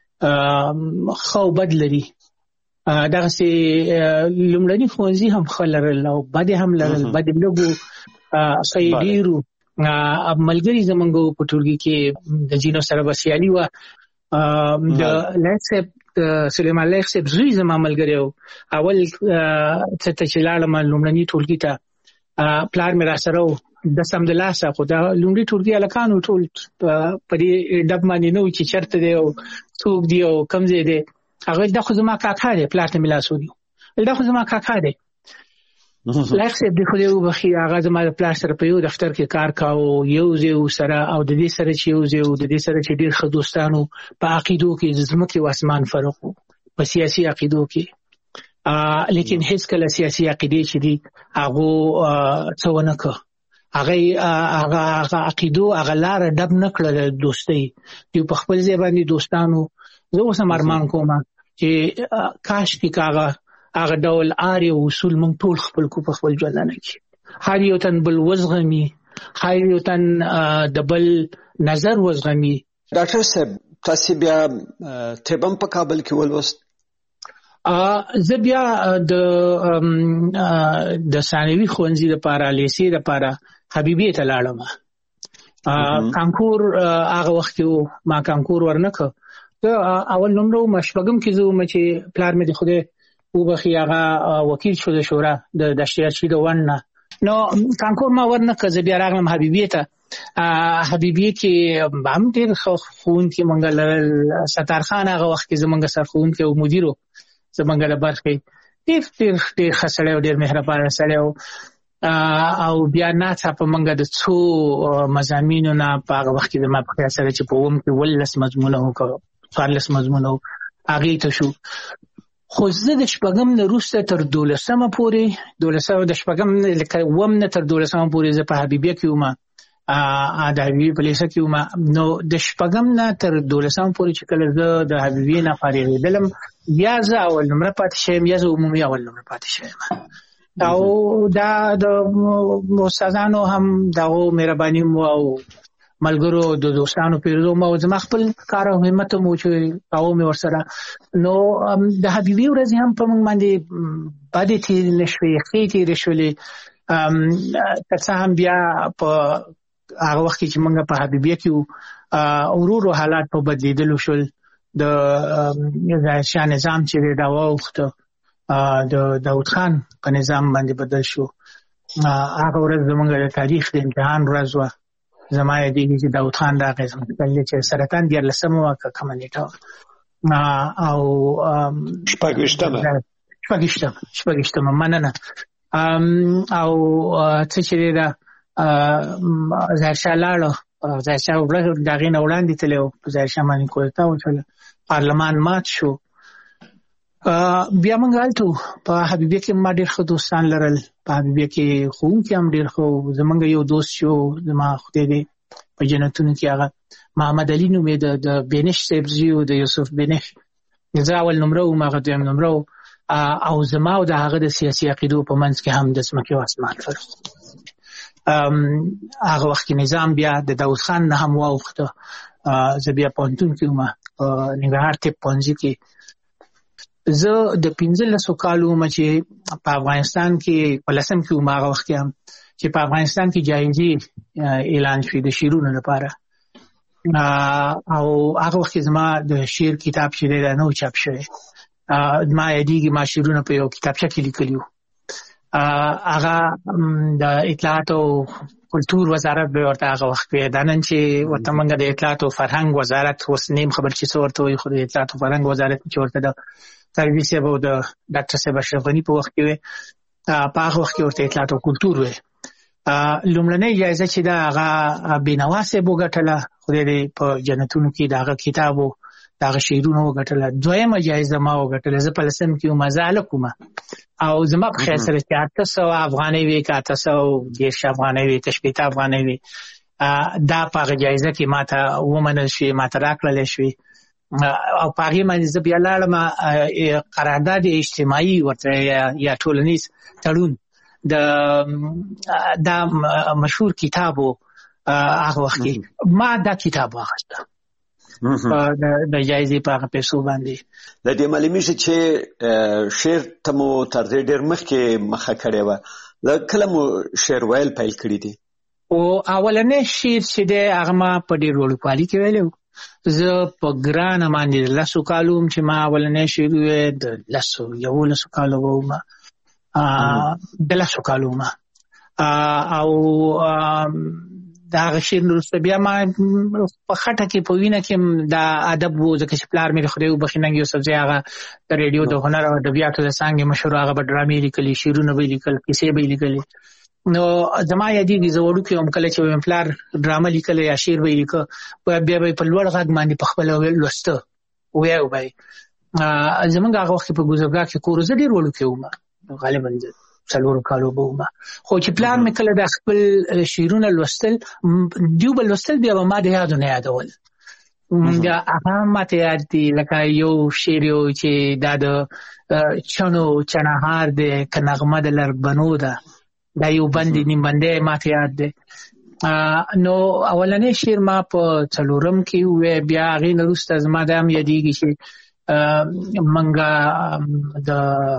ښه او بد لري، دغسې لومړني ښوونځي هم ښه لرل او بد هم لرل. بد یې لږ و، ښه یې ډېر و. ملګري زمونږ په ټولګي کې د جینو سره به سیالي وه. د لایق صاحب سلیمان لایق صاحب زوی زما ملګری و. اول څه ته چې لاړم لومړني ټولګي ته، پلار مې راسره و، د سمدلاسه خو دا لومړي ټولګي هلکانو ټول په دې ډب باندې نه و چې چېرته دی او څوک دی او کوم ځای دی. هغه دا خو زما کاکا دی، پلار ته مې لاس ونیو، دا خو زما کاکا دی. لایق صاحب د خدای وبخي هغه زما د پلار سره په یو دفتر کې کار کاوه، یو ځای سره، او د دې سره چې یو ځای د دې سره چې ډېر ښه دوستانو په عقیدو کې د ځمکې او اسمان فرق و، په سیاسي عقیدو کې. لیکن هیڅ کله سیاسي عقیدې چې دي هغو څه ونه کړه، هغه هغه عقیدو هغه لاره ډب نه کړله دوستۍ. دوی په خپل ځای باندې دوستانو. زه اوس هم ارمان کوم چې کاشکې که هغه هغه ډول آر یو اصول موږ ټول خپل کو په خپل ژوندانه کې، هر یو تن بل وزغمي، هر یو تن د بل نظر وزغمي. ډاکټر صاحب تاسو بیا طب هم په کابل کې ولوست؟ زه بیا د د ثانوي ښوونځي دپاره لیسې دپاره حبیبیې ته لاړم. کانکور هغه وخت کې و، ما کانکور ورنه کړ. زه اول نمره وم، شپږم کې زه وم چې پلار مې د خدای وبخي هغه وکیل شو د شورا د دشتیارچي د ون نه. نو کانکور ما ورنه کړ، زه بیا راغلم حبیبیې ته. حبیبیې کې هم ډېر ښه ښوونکي موږ لرل. ستار خان هغه وخت کې زموږ سرښوونکی او مدیر و زموږ د برخې، ډېر ډېر ډېر ښه سړی و، ډېر مهربانه سړی و. او بیا ناڅاپه موږ د څو مضامینو نه په هغه وخت کې زما په خیال سره چې په اووم کې اوولس مضمونه و که څوارلس مضمونه و، هغې ته شو. خو زه د شپږم نه وروسته تر دولسمه پورې، دولسمه د شپږم لکه اووم نه تر دولسمه پورې زه په حبیبیه کې وم، د حبیبیې په لیسه کې وم. نو د شپږم نه تر دولسمه پورې چې کله زه د حبیبیې نه فارغېدلم، یا زه اول نمره پاتې شویم یا زه عمومي اول نمره پاتې شویم. او دا د استادانو هم دغو مهرباني مو او ملګرو د دوستانو پیرزو مو زما خپل کار او همت مو چې کاوه مې ورسره. نو د حبیبي ورځې هم په موږ باندې بدې تېرې نه شوې، ښې تېرې شولې. که څه هم بیا په هغه وخت کې چې موږ په حبیبیه کې وو، ورو ورو حالات په بدلېدلو شول. د ظاهرشاه نظام چې دی دا واوښته، د داود خان په نظام باندې بدل شو. هغه ورځ زموږ د تاریخ د امتحان ورځ وه. زما یادېږي چې داود خان راغی زموږ کلي چې سرطان دیارلسمه وه که کومه نیټه وه او شپږویشتمه شپږویشتمه شپږویشتمه مننه او څه چې دی دا ظاهرشاه لاړو ظاهرشاه د هغې نه وړاندې تللی و په ظاهرشاه باندې کودتا وشوله پارلمان مات شو بیا موږ هلته په حبیبیه کې ما ډېر ښه دوستان لرل په حبیبیه کې ښوونکي هم ډېر ښه زموږ یو دوست شو زما خدای دې په جنتونو کې هغه محمد علي نوم یې د بینش صاحب زوی و د یوسف بینش زه اول نمره وم هغه دویم نمره و او زما او د هغه د سیاسي عقیدو په منځ کې هم د ځمکې او اسمان فرق هغه وخت کې نظام بیا د داود خان نه هم واوښته زه بیا پوهنتون کې وم ننګرهار طب پوهنځي کې زه د پنځلسو کالو وم چې په افغانستان کې په لسم کې وم هغه وخت کې هم چې په افغانستان کې جایزې اعلان شوې د شعرونو لپاره او هغه وخت کې زما د شعر کتاب چې دی دا نه و چاپ شوی ما یادېږي ما شعرونه په یو کتابچه کې لیکلي وو هغه د اطلاعات او کلتور وزارت به ورته هغه وخت کې دا نن چې ورته موږ د اطلاعات او فرهنګ وزارت اوس نیم خبر چې څه ورته وایي خو د اطلاعات او فرهنګ وزارت چې ورته د سروي صاحب او د ډاکټر صاحب اشرف غني په وخت کې وي په هغه وخت کې ورته اطلاعات او کلتور وي لومړنۍ جایزه چې دا هغه بینوا صاحب وګټله خدای دې په جنتونو کې د هغه کتاب و د هغه شعرونه وګټله دویمه جایزه ما وګټله زه په لسم کې وم زه هلک وم او زما په خیال سره چې اته سوه افغانۍ وي که اته سوه دېرش افغانۍ وي که شپېته افغانۍ وي دا په هغه جایزه کې ما ته ومنل شوې ما ته راکړلی شوې او په هغې باندې زه بیا لاړم قرارداد اجتماعي ورته یا ټولنیز تړون د دا مشهور کتاب و هغه وخت کې ما دا کتاب واخیسته د جایزې په هغه پیسو باندې د دې معلومیږي چې شعر ته مو تر دې ډېر مخکې مخه کړې وه کله مو شعر ویل پیل کړي دي او اولنی شعر چې دی هغه ما په ډېر وړوکوالي کې ویلی و زه په ګرانه باندې د لسو کالو وم چې ما اولنی شعر وویل د لسو یولسو کالو به وم د لسو کالو وم او دا هغه شعر وروسته بیا ما په خټه کې په وینه کې دا ادب و ځکه چې پلار مې خدای وبخښي ننګ یوسفزی هغه د ریډیو د هنر او ادبیاتو د څانګې مشهور هغه به ډرامې لیکلي شعرونه به یې لیکل کیسې به یې لیکلې نو زما یادېږي زه وړوکی وم کله چې مې پلار ډرامه لیکله یا شعر به یې لیکه بیا به یې په لوړ غږ باندې په خپله لوسته ویو به یې زموږ هغه وخت په ګوزرګاه کې کور زه ډېر وړوکی وم غالبا څلورو کالو به وم خو چې پلان مې کله د خپل شعرونه لوستل دیو به لوستل بیا به ما د یادو نه یادول هغه ماته یاد دي لکه یو شعر یو چې دا د چڼو چڼهار دی که نغمه د لربنو ده دا یو بندې نیم بندې ماته یاد دی نو اولنی شعر ما په څلورم کې ووی بیا هغې نه وروسته زما دا هم یادېږي چې منګه د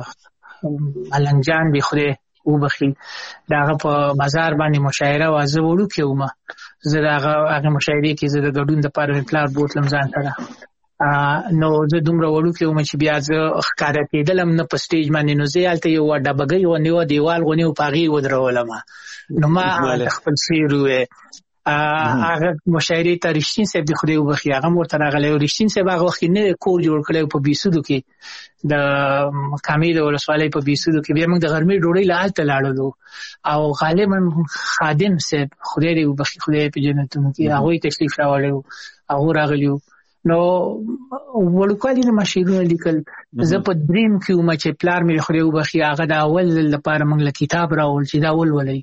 ملنګ جان به خدای وبخښي د هغه په مزار باندې مشاعره وه زه وړوکی وم زه د هغه هغې مشاعرې کې زه د ګډون دپاره مې پلار بوتلم ځان سره نو زه دومره وړوکی وم چې بیا زه ښکاره کېدلم نه په سټیج باندې نو زه هلته یوه ډبګۍ غوندې وه دیوال غوندې و په هغې یې ودرولم نو ما هغه خپل شعر ووی هغه مشاعرې ته رښتین صاحب د خدای وبخښي هغه هم ورته راغلی و رښتین صاحب هغه وخت کې نوی کور جوړ کړی و په بیسودو کې د کامې د ولسوالۍ په بیسودو کې بیا موږ د غرمې ډوډۍ له هلته لاړلو او غالبا خادم صاحب خدای دې وبخښي خدای په جنتونو کې هغوی تشریف راوړی و هغو راغلي وو نو وړوکوالي نه ما شعرونه لیکل زه په دریم کې وم چې پلار مې خدای وبخښي هغه د اول ځل لپاره موږ له کتاب راوړل چې دا ولولئ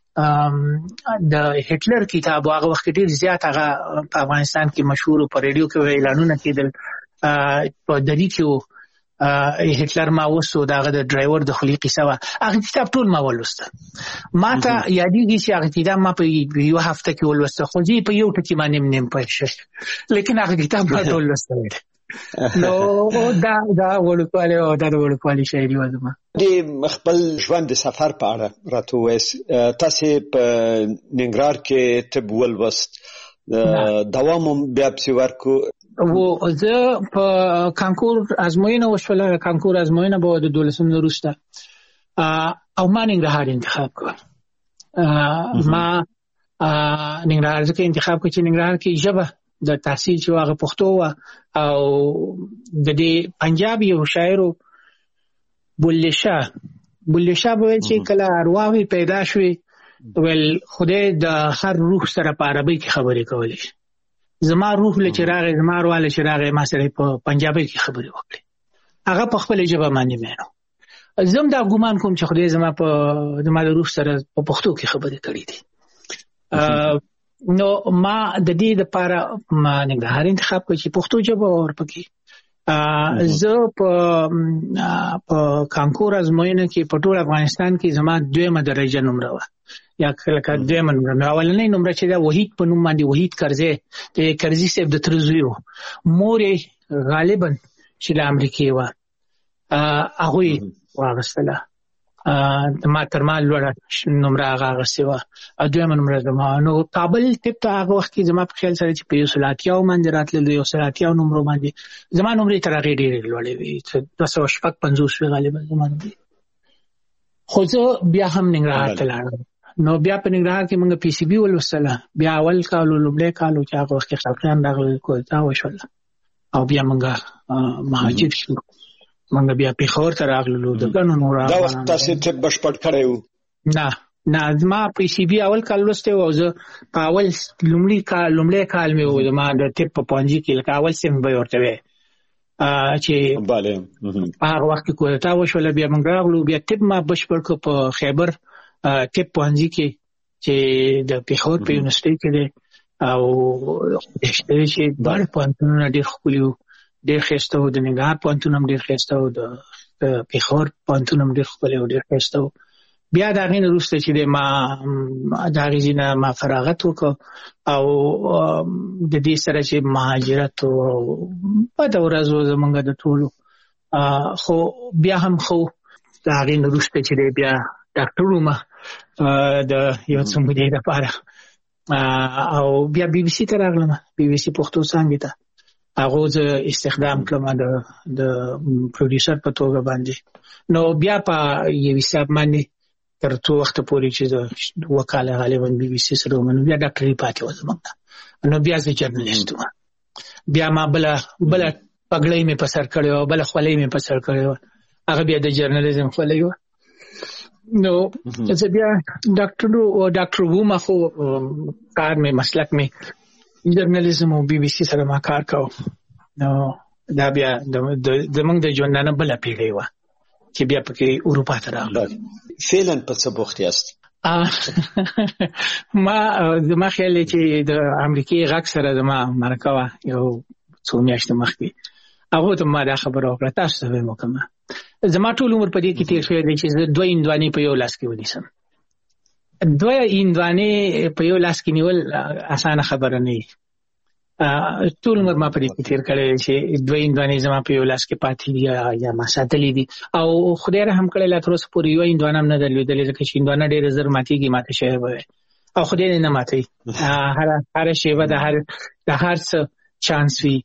د هټلر کتاب هغه وخت ډېر زیات هغه په افغانستان کې مشهور په ریډیو کې اعلانونه کېدل په دري کې و هټلر ما وسو د هغه د ډرایور د خولي قصه وه هغه کتاب ټول ما ولوسته ما ته یادېږي چې هغه کتاب ما په یوه هفته کې ولوسته خو زه په یو ټکي باندې م نیم پوه شوی لیکن هغه کتاب ما ټول لوستلی دی نو دا دا وړوکوالی او دا د وړوکوالي شاعري وه زما د خپل ژوند د سفر په اړه راته ووایاست تاسې په ننګرهار کې طب ولوست دوام هم بیا پسې ورکړو و زه په کانکور ازموینه وشوله کانکور ازموینه به د دولسم نه وروسته او ما ننګرهار انتخاب کړ ما ننګرهار ځکه انتخاب کړ چې ننګرهار کې ژبه د تحصیل چې هغه پښتو و او د دې پنجاب یو شاعر بلې شاه بلې شاه به چې کله ارواحي پیدا شوې ول خدای د هر روح سره په عربي کې خبرې کولې زما روح له چراغ زما ارواله چراغ ما سره په پنجابي کې خبرې وکړي هغه په خپل ژبه باندې مېنو زم دا ګومان کوم چې خدای زما په زما د روح سره په پښتو کې خبرې کړې دي نو ما د دې لپاره ما ننګرهار انتخاب کړ چې پښتو ژبه ورپکې زه په په کانکور ازموینه کې په ټول افغانستان کې زما دویمه درجه نمره و یا کله دویمه نمره اولنۍ نمره چې دا وحید په نوم باندې وحید کرزی د کرزی صاحب د ترزویو مور غالبا چې د امریکای و هغه واغستله ما تر ما لوړه نمره هغه غسیوه دویمه نمره زما نو کابل طب ته هغه وخت کې زما په خیال سره چې په یو سلاتیاو باندې راتلل یو سلاتیاو نمره باندې زما نمره تر هغه ډېرې لوړې وي دوه سوه شپږ پنځوس وي غالبا زما نمره خو زه بیا هم ننګرهار ته لاړم نو بیا په ننګرهار کې موږ پی سی بي ولوستله بیا اول کال لومړی کال چې هغه وخت کې خلقیان راغلل کوټه وشول او بیا موږ مهاجر شو موږ بیا پیښور ته راغلو د ګڼو نور دا وخت تاسو ته بشپړ کړی و نه نه ما پی سی بي اول کال لوسته و زه په اول لومړی کال لومړی کال مې و ما د طب په پونجي کې لکه اول سیم به ورته وي چې bale هغه وخت کې کوټه وشول بیا موږ راغلو بیا طب ما بشپړ کو په خیبر طب پونجي کې چې د پیښور په یونیورسيټي کې دی او چې بار پونتونه ډېر خپلو ډېر خسته و د ننګرهار پونتون هم ډېر خسته و د پیښور پونتون هم ډېر خپلو ډېر خسته و بیا دا غین وروسته چې ما دا غیزینه ما فراغت وکړ او د دې سره چې مهاجرت او په دا ورځو زمونږ د ټولو خو بیا هم خو دا غین وروسته چې بیا ډاکټر ومه د یو څه مودې لپاره او بیا بي بي سي ته راغلم بي بي سي پښتو څانګې ته هغه زه استخدام کړم د د پروډوسر په توګه باندې نو بیا په یو حساب باندې تر څو وخت پورې چې وکاله غالبا بي بي سي سره ومنو بیا ډاکټري پاتې و زمونږ نو بیا زه جرنالست وم بیا ما بل بل پګړې مې په سر کړو بل خولې مې په سر کړو هغه بیا د جرنالیزم خولې و نو زه بیا ډاکټر او ډاکټر وم خو کار مې مسلک مې جرنالیزم او بي بي سي سره ما کار کاوه نو دا بیا د زمونږ د ژوندانه بل پیړۍ و چې بیا پکې اروپا ته راغلم فعلا په څه بوخت یاست ما زما خیال چې د امریکای غږ سره زما مرکه وا یو څو میاشتې مخکې هغه ته ما دا خبره وکړه تاسو ته وکم زما ټول عمر په دې کې تیر شوی دی چې دوه اندوانې په یو لاس کې ونیسم دوه اندوانې په یو لاس کې نیول اسانه خبره نه ټول عمر ما په دې کې تیر کړی چې دوه اندوانې زما په یو لاس کې پاتې دي یا ما ساتلې دي او خدای رحم کړی لا تر اوسه پورې یو اندوانه هم نه درلودلې ځکه چې اندوانه ډېره زر ماتېږي ماته شوی به او خدای نه ماتوي هر هر شیبه د هر د هر څه چانس وي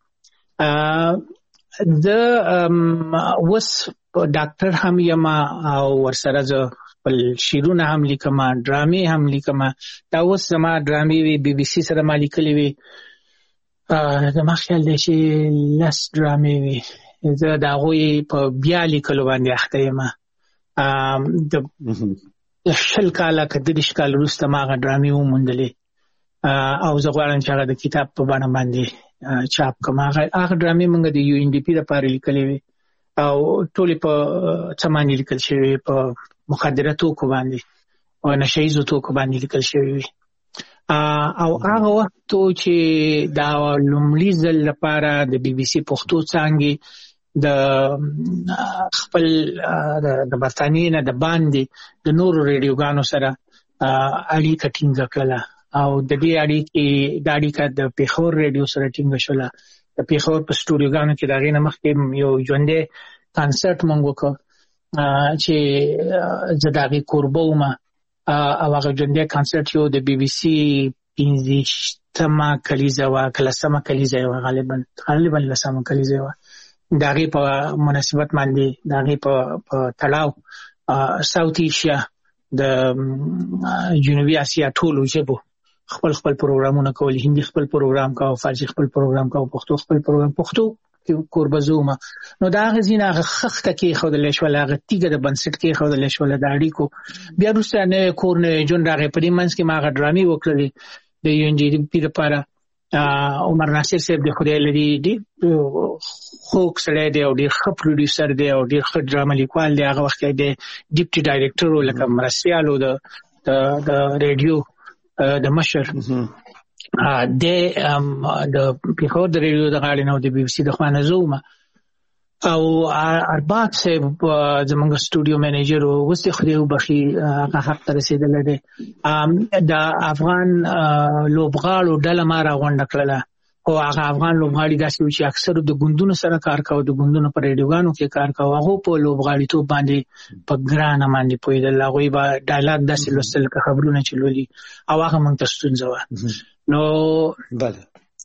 د وس ډاکټر هم یم او ورسره زه خپل شعرونه هم لیکم ډرامې هم لیکم دا اوس زما ډرامې وي بي بي سي سره ما لیکلې وي زما خیال دی چې لس ډرامې وي زه د هغوی په بیا لیکلو باندې اخته یم د شل کاله که دېرش کال وروسته ما هغه ډرامې وموندلې او زه غواړم چې هغه د کتاب په بڼه باندې چاپ کړم هغه ډرامې موږ د یو ان ډي پي لپاره لیکلې وي او ټولې په څه باندې لیکل شوي په مخدره توکو باندې او نشه ییزو توکو باندې لیکل شوي وي او هغه وخت چې دا لومړي ځل لپاره د بي بي سي پښتو څانګې د خپل د برتانیې نه د باندې د نورو ریډیوګانو سره اړیکه ټینګه کړله او د دې اړیکې د اړیکه د پیښور ریډیو سره ټینګه شوله د پیښور په سټوډیوګانو کې د هغې نه مخکې یو ژوندی کانسرټ موږ وکړ چې زه د هغې کوربه وم او هغه ژوندی کانسرټ یو د بي بي سي پنځویشتمه کلیزه وه که لسمه کلیزه یې وه غالبا غالبا لسمه کلیزه یې وه د هغې په مناسبت باندې د هغې په تړاو ساوت ایشیا د جنوبي اسیا ټولو ژبو خپل خپل پروګرامونه کول، هندي خپل پروګرام کاوه، فارسی خپل پروګرام کاوه، پښتو خپل پروګرام پښتو کوربزومه. نو دا غزینه هغه خخته کې خودل شو، هغه تیګه د بنسټ کې خودل شو د اړیکو. بیا وروسته نه کور نه جون راغی په دې منځ کې ما هغه ډرامي وکړلې د یو ان جی پی لپاره. عمر ناصر صاحب د خدای لري دی خوک سره دی او ډیر ښه پروډوسر دی او ډیر ښه ډراما لیکوال دی. هغه وخت کې د ډیپټي ډایریکټر لکه مرسیالو د د رادیو د مشر د د پیښور د ریډیو د غاړې نو د بي بي سي د خوانه زومه او ارباب صاحب زمونږ سټوډیو مینیجر او وسته خدای وبخي هغه حق ته رسیدل دي. د افغان لوبغاړو ډله ما را غونډه کړله او هغه افغان لوبغاړي داسې و چې اکثر د ګوندونو سره کار کاوه، د ګوندونو پر ریډیوګانو کې کار کاوه. هغه په لوبغاړي تو باندې په ګرانه باندې پویدل، هغه به ډایلاګ داسې لوستل که خبرونه چلولي او هغه مونږ ته ستونزه وه. نو بله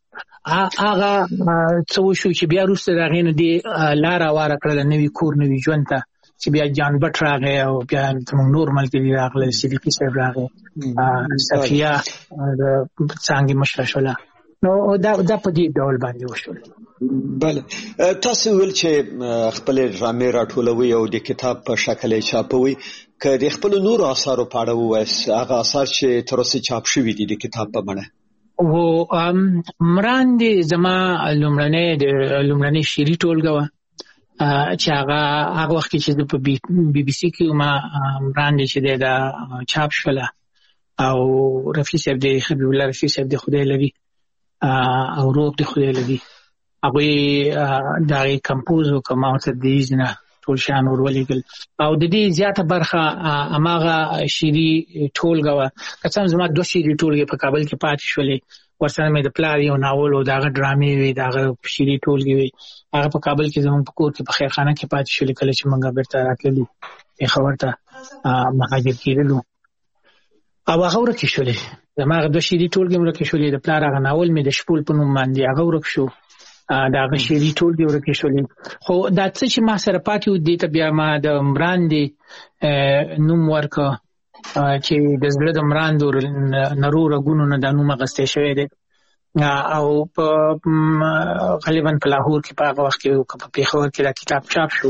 هغه څه شو چې بیا وروسته د هغې نه دې لاره واره کړله نوي کور نوي ژوند ته، چې بیا جان بټ راغی او بیا زموږ نور ملګري راغله، صدیقي صاحب راغی، صفیه د څانګې مشره شوله. نو دا دا په دې ډول باندې وشول. بله تاسو ویل چې خپل ډرامې راټولوي او د کتاب په شکل یې چاپوي، که د خپل نور آثارو په اړه ووایاست، هغه آثار چې تر اوسه چاپ شوي دي د کتاب په بڼه؟ و مران دي زما لومړنۍ د لومړنۍ شعري ټولګه وه چې هغه هغه وخت کې چې په بي بي سي کې ما مران دي چې د چاپ شوله او رفیع صاحب دی حبیب الله رفیع صاحب دی خدای لري او روح دی خدای لري، هغوی د هغې کمپوز وکړه، ما ورته د ایزنه ټول شیان ور ولیږل او د دې زیاته برخه هماغه شعري ټولګه وه. که څه هم زما دوه شعري ټولګې په کابل کې پاتې شولې، ورسره مې د پلار یو ناول او د هغه ډرامې وې، د هغه شعري ټولګې وې، هغه په کابل کې زموږ په کور کې په خیرخانه کې پاتې شولې. کله چې موږ بیرته راتللو پېښور ته مهاجر کېدلو او هغه ورکې شولې، زما هغه دوه شعري ټولګې م ورکې شولې. د پلار هغه ناول مې د شپول په نوم باندې هغه ورک شو، دا هغه شعري ټولګې ورکې شولې. خو دا څه چې ما سره پاتې و دې ته بیا ما د مراندې نوم ورکړه چې د زړه د مراندو نرو رګونو نه دا نوم اخیستی شوی دی او په غالبا په لاهور کې په هغه وخت کې په پېښور کې دا کتاب چاپ شو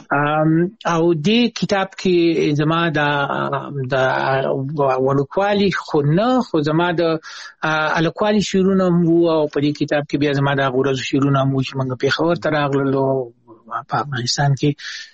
او دې کتاب کې زما د د وړوکوالي خو نه خو زما د الکوالي شعرونه وو او په دې کتاب کې بیا زما د غورزو شعرونه وو چې موږ پېښور ته راغلو په افغانستان کې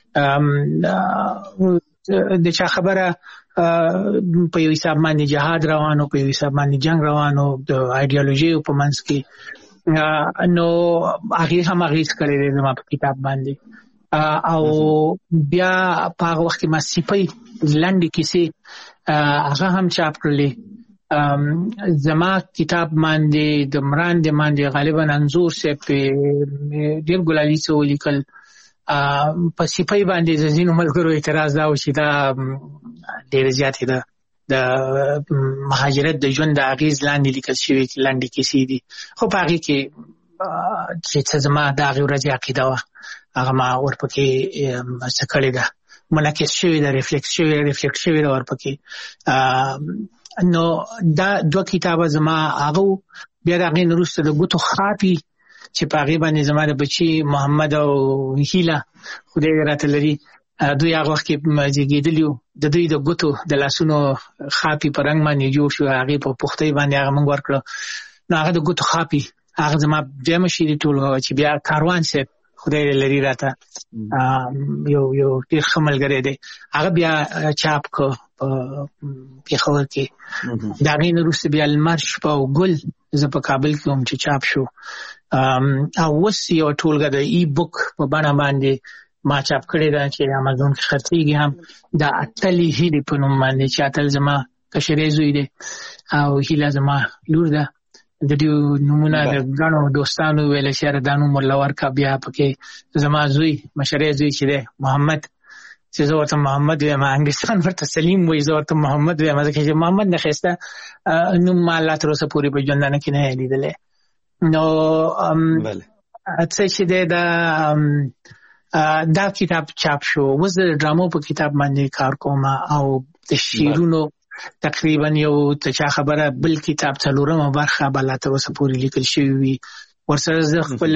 د چا خبره په یو حساب باندې جهاد روانو، په یو حساب باندې جنگ روانو د ایډیالوژي په منځ کې، نو هغه هم هغه کړی دی زما په کتاب باندې. او بیا په هغه وخت کې ما سیپۍ لنډې کیسې هغه هم چاپ کړلې. زما کتاب باندې د مراندې باندې غالبا انځور صاحب ډېر ګلالي څه ولیکل. په سیپۍ باندې د ځینو ملګرو اعتراض دا و چې دا ډېره زیاتې ده، د مهاجرت د ژوند د اغېز لاندې لیکل شوي لنډې کیسې دي. خو په هغې کې چې څه زما د هغې ورځې عقیده وه هغه ما ورپکې څه کړې ده، منعکس شوې ده، ریفلیکس شوې ریفلیکټ شوې ده ورپکې. نو دا دوه کتابه زما هغه بیا د هغې نه وروسته د ګوتو خاپي چې په هغې باندې زما د بچي محمد او هیله خدای راته لري، دوی هغه وخت کې زیږېدلي وو، د دوی د ګوتو د لاسونو خاپي په رنګ باندې جوړ شو، هغې په پختۍ باندې هغه موږ ورکړه. نو هغه د ګوتو خاپي هغه زما دویمه شعري ټولګه وه چې بیا کاروان صاحب خدای لري راته یو یو ډېر ښه ملګری دی، هغه بیا چاپ کړه په پېښور کې. د هغې نه وروسته بیا لمر شپه او ګل زه په کابل کې وم چې چاپ شو او اوس یو ټولګه د ای بک په بڼه باندې ما چاپ کړې ده چې امازون کې خرڅېږي هم، د اتلې هیلې په نوم باندې چې اتل زما کشری زوی دی او هیله زما لور ده. د دې نومونه د ګڼو دوستانو ویل چې یاره دا نوم ورله ورکړه، بیا پکې زما زوی مشری زوی چې دی محمد چې زه ورته محمد وایم، انګلیسان ورته سلیم وایي، زه ورته محمد وایم ځکه چې محمد نه ښایسته نوم ما الله تر اوسه پورې په ژوندانه کې نه دی لیدلی. نو څه چې دی دا دا کتاب چاپ شو. اوس د ډرامو په کتاب باندې کار کوم او د شعرونو تقریبا یو ته خبره بل کتاب څلورمه برخه بل تر اوسه پورې لیکل شوی وي ورسره زه خپل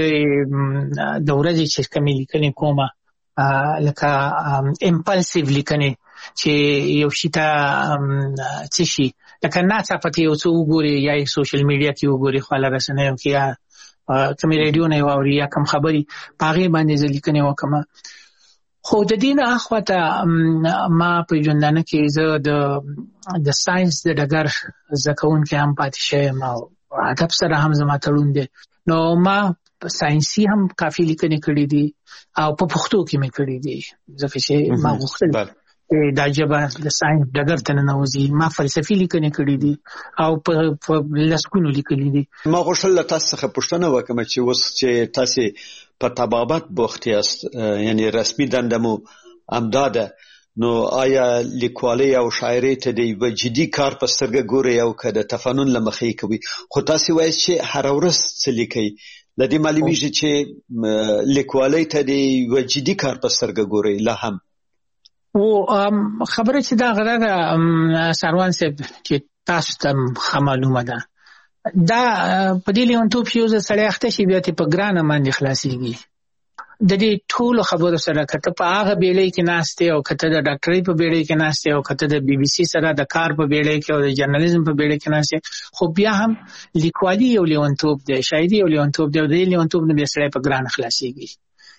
د ورځې چې کومې لیکنې کومه لکه امپلسیو لیکنې چې یو شي ته څه شي لکه ناڅاپه یو څه وګوري یا سوشل میډیا کې وګوري خواله رسنیو کې یا کومې ریډیو نه واوري یا کوم خبري پاغه باندې زه لیکنې وکم خو د دین اخواته ما په ژوندانه کې زه د د ساينس د ډګر زکون کې هم پاتې شوم او ادب سره هم زما تړون دي نو ما ساينسي هم کافي لیکنې کړې دي او په پښتو کې مې کړې دي ځکه چې ما غوښتل دا جبه د ساينس ډګر ته ننوځي ما فلسفي لیکنې کړې دي او په لسکونو لیکلې دي ما غوښتل تاسو څخه پوښتنه وکړم چې اوس چې تاسو په طبابت بوخت یاست یعنی رسمي دندمو امداده نو آیا لیکوالي او شاعري ته د وجدي کار په سترګه ګوري او کده تفنن لمخې کوي خو تاسو وایي چې هر ورځ څه لیکي لدی معلومیږي چې لیکوالي ته د وجدي کار په سترګه ګوري لا هم او خبره چې دا غره سروان صاحب چې تاسو ته معلومه ده دا په دې لیونتوب یو ځل سړی اخته شي بیا ته په ګرانه باندې خلاصيږي د دې ټول خبرو سره کته په هغه بیړۍ کې ناشته او کته د ډاکټرۍ په بیړۍ کې ناشته او کته د بي بي سي سره د کار په بیړۍ کې او د جرنالیزم په بیړۍ کې ناشته خو بیا هم لیکوالي یو لیونتوب دی شاعري یو لیونتوب دی د لیونتوب نه بیا سړی په ګرانه خلاصيږي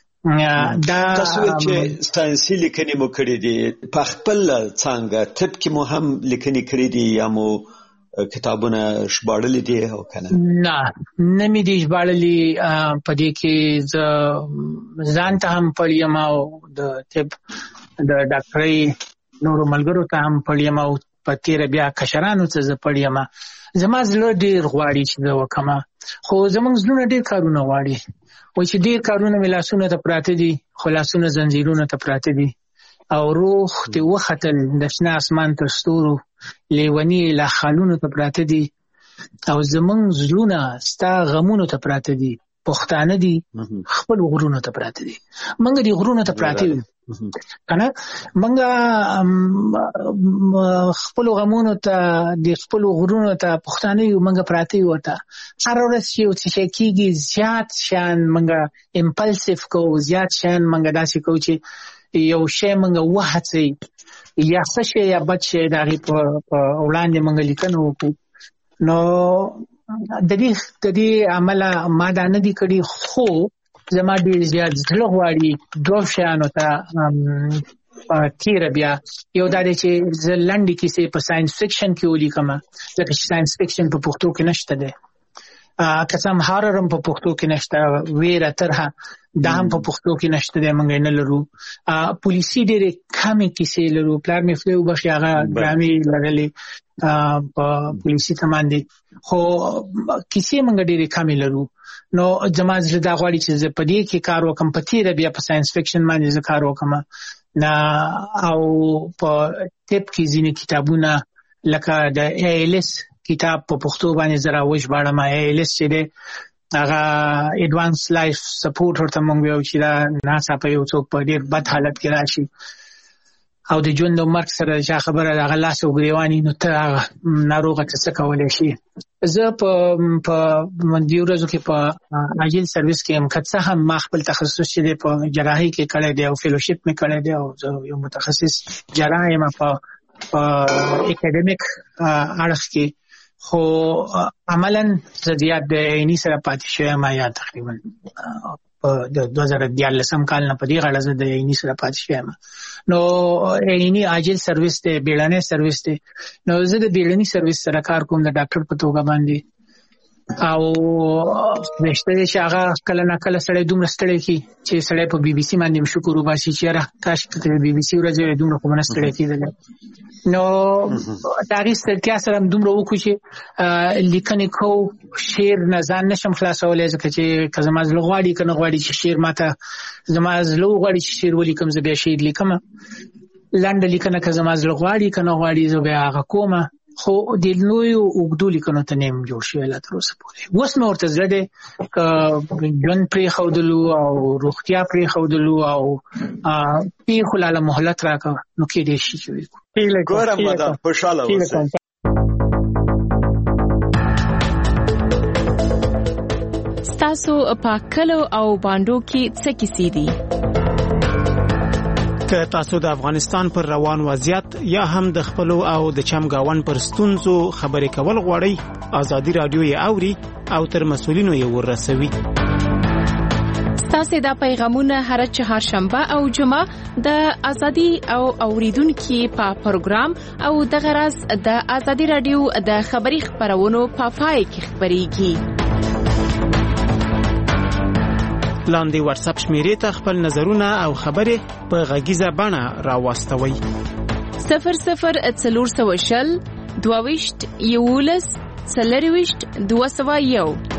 دا تاسو چې ساينسي لیکنې مو کړې دي په خپل څنګه طب کې مو هم لیکنې کړې دي یا مو کتابونه شباړلې دي او کنه نه نه مې دي شباړلې په دې کې ځان ته هم پړیم او د طب د ډاکټرۍ نورو ملګرو ته هم پړیم او په تیر بیا کشرانو ته ز پړیم زما زړه ډیر غواړي چې دا وکما خو زمونږ زړه ډیر کارونه غواړي و چې ډیر کارونه ملاسونه ته پراته دي خلاصونه زنجیرونه ته پراته دي او روح ته وختل د شنه اسمان تر ستورو لیونی لا خالونو ته پراته دي او زمونږ زړونه ستا غمونو ته پراته دي پښتانه دي خپل غرونو ته پراته دي منګ دي غرونو ته پراته دي کنه منګ خپل غمونو ته د خپل غرونو ته پښتانه یو منګ پراته یو ته هر ورځ یو څه کېږي زیات شان منګ امپلسیو کو زیات شان منګ داسې کو چې یو شی منګ وهڅي یا څه شی یا بچي دا په وړاندې منګ لیکنو نو د دې د دې عمل ما دا نه دی کړی خو زما ډیر زیات ځل غواړي دوه شانو ته تیر بیا یو دا چې زلندې کیسې په ساينس فکشن کې ولیکم ځکه چې ساينس فکشن په پښتو کې نشته ده قسم هاررم په پښتو کې نشته ویره ترها دا هم په پښتو کې نشته ده مونږ نه لرو پولیسي ډېرې کمې کیسې لرو پلان مې فلو بشي هغه ګرامي لرلې په پولیسي تماندې خو کیسې مونږ ډېرې کمې لرو نو زما زړه دا غواړي چې په دې کې کار وکم په تیر بیا په ساينس فکشن باندې زه کار وکم نه او په ټیپ کې ځینې کتابونه لکه د ای ایل اس کتاب په پښتو باندې زرا وښ باړه ما ای ایل اس چې ده هغه ایڈوانس لایف سپورټ ورته مونږ یو چې دا ناسا په یو څوک په ډیر بد حالت کې راشي او د ژوند او مرګ سره چې خبره هغه لاس او ګریوانی نو ته ناروغه څه کولای شي زه په په مندیو ورځو کې په اجل سرویس کې هم کڅه هم ما خپل تخصص چې په جراحي کې کړی دی او فیلوشپ مې کړی دی او یو متخصص جراح یم په اکیډمیک اړخ کې خو عملاً زیات د عیني سره پاتې شوی ما یا تقریبا د دوه زره دیارلسم کال نه په دې غړ زه د عیني سره پاتې شوی نو عیني اجل سرویس ته بیړنۍ سرویس ته نو زه د بیړنۍ سرویس سره کار کوم د ډاکټر په توګه باندې او نشته چې هغه کله نه کله سړی دومره ستړی کی چې سړی په بي بي سي باندې شکر وباسي چې را کاش ته بي بي سي ورځې دومره کوم نه ستړی کیدل نو تاریخ ستړیا سره دومره وکړو چې لیکنې کو شعر نه ځان نشم خلاصولای ځکه چې کزما زلو غواړي کنه غواړي چې شعر ماته زما زلو غواړي چې شعر ولیکم زه به شعر لیکم لاندې لیکنه کزما زلو غواړي کنه غواړي زه به هغه کومه خو د نوې وګړو لیکنو ته نیم جوړ شوی لا تر اوسه پورې. اوس نو ورته زړه دی ک جون پرې خودلو او روغتیا پرې خودلو او پی خلاله مهلت راکا نو کې دې شي چې ګورم ماده خوشاله اوسه. تاسو په کلو او باندو کې څه کیسې دي؟ که تاسو د افغانستان پر روان وضعیت یا هم د خپل او د چمګاون پر ستونزو خبرې کول غواړئ، ازادي رادیو یې اوري او تر مسولینو یې ورسوي. تاسو دا پیغامونه هر چهارشنبه او جمعه د ازادي او اوریدونکو په پروګرام او د غرض د ازادي رادیو د خبري خبرونو په پای کې خبريږي. لاندې واتس اپ شمیرې ته خپل نظرونه او خبرې په غږیزه بڼه راوستوي. صفر صفر څلور سوه شل دوه ویشت یولس څلرویشت دوه سوه یو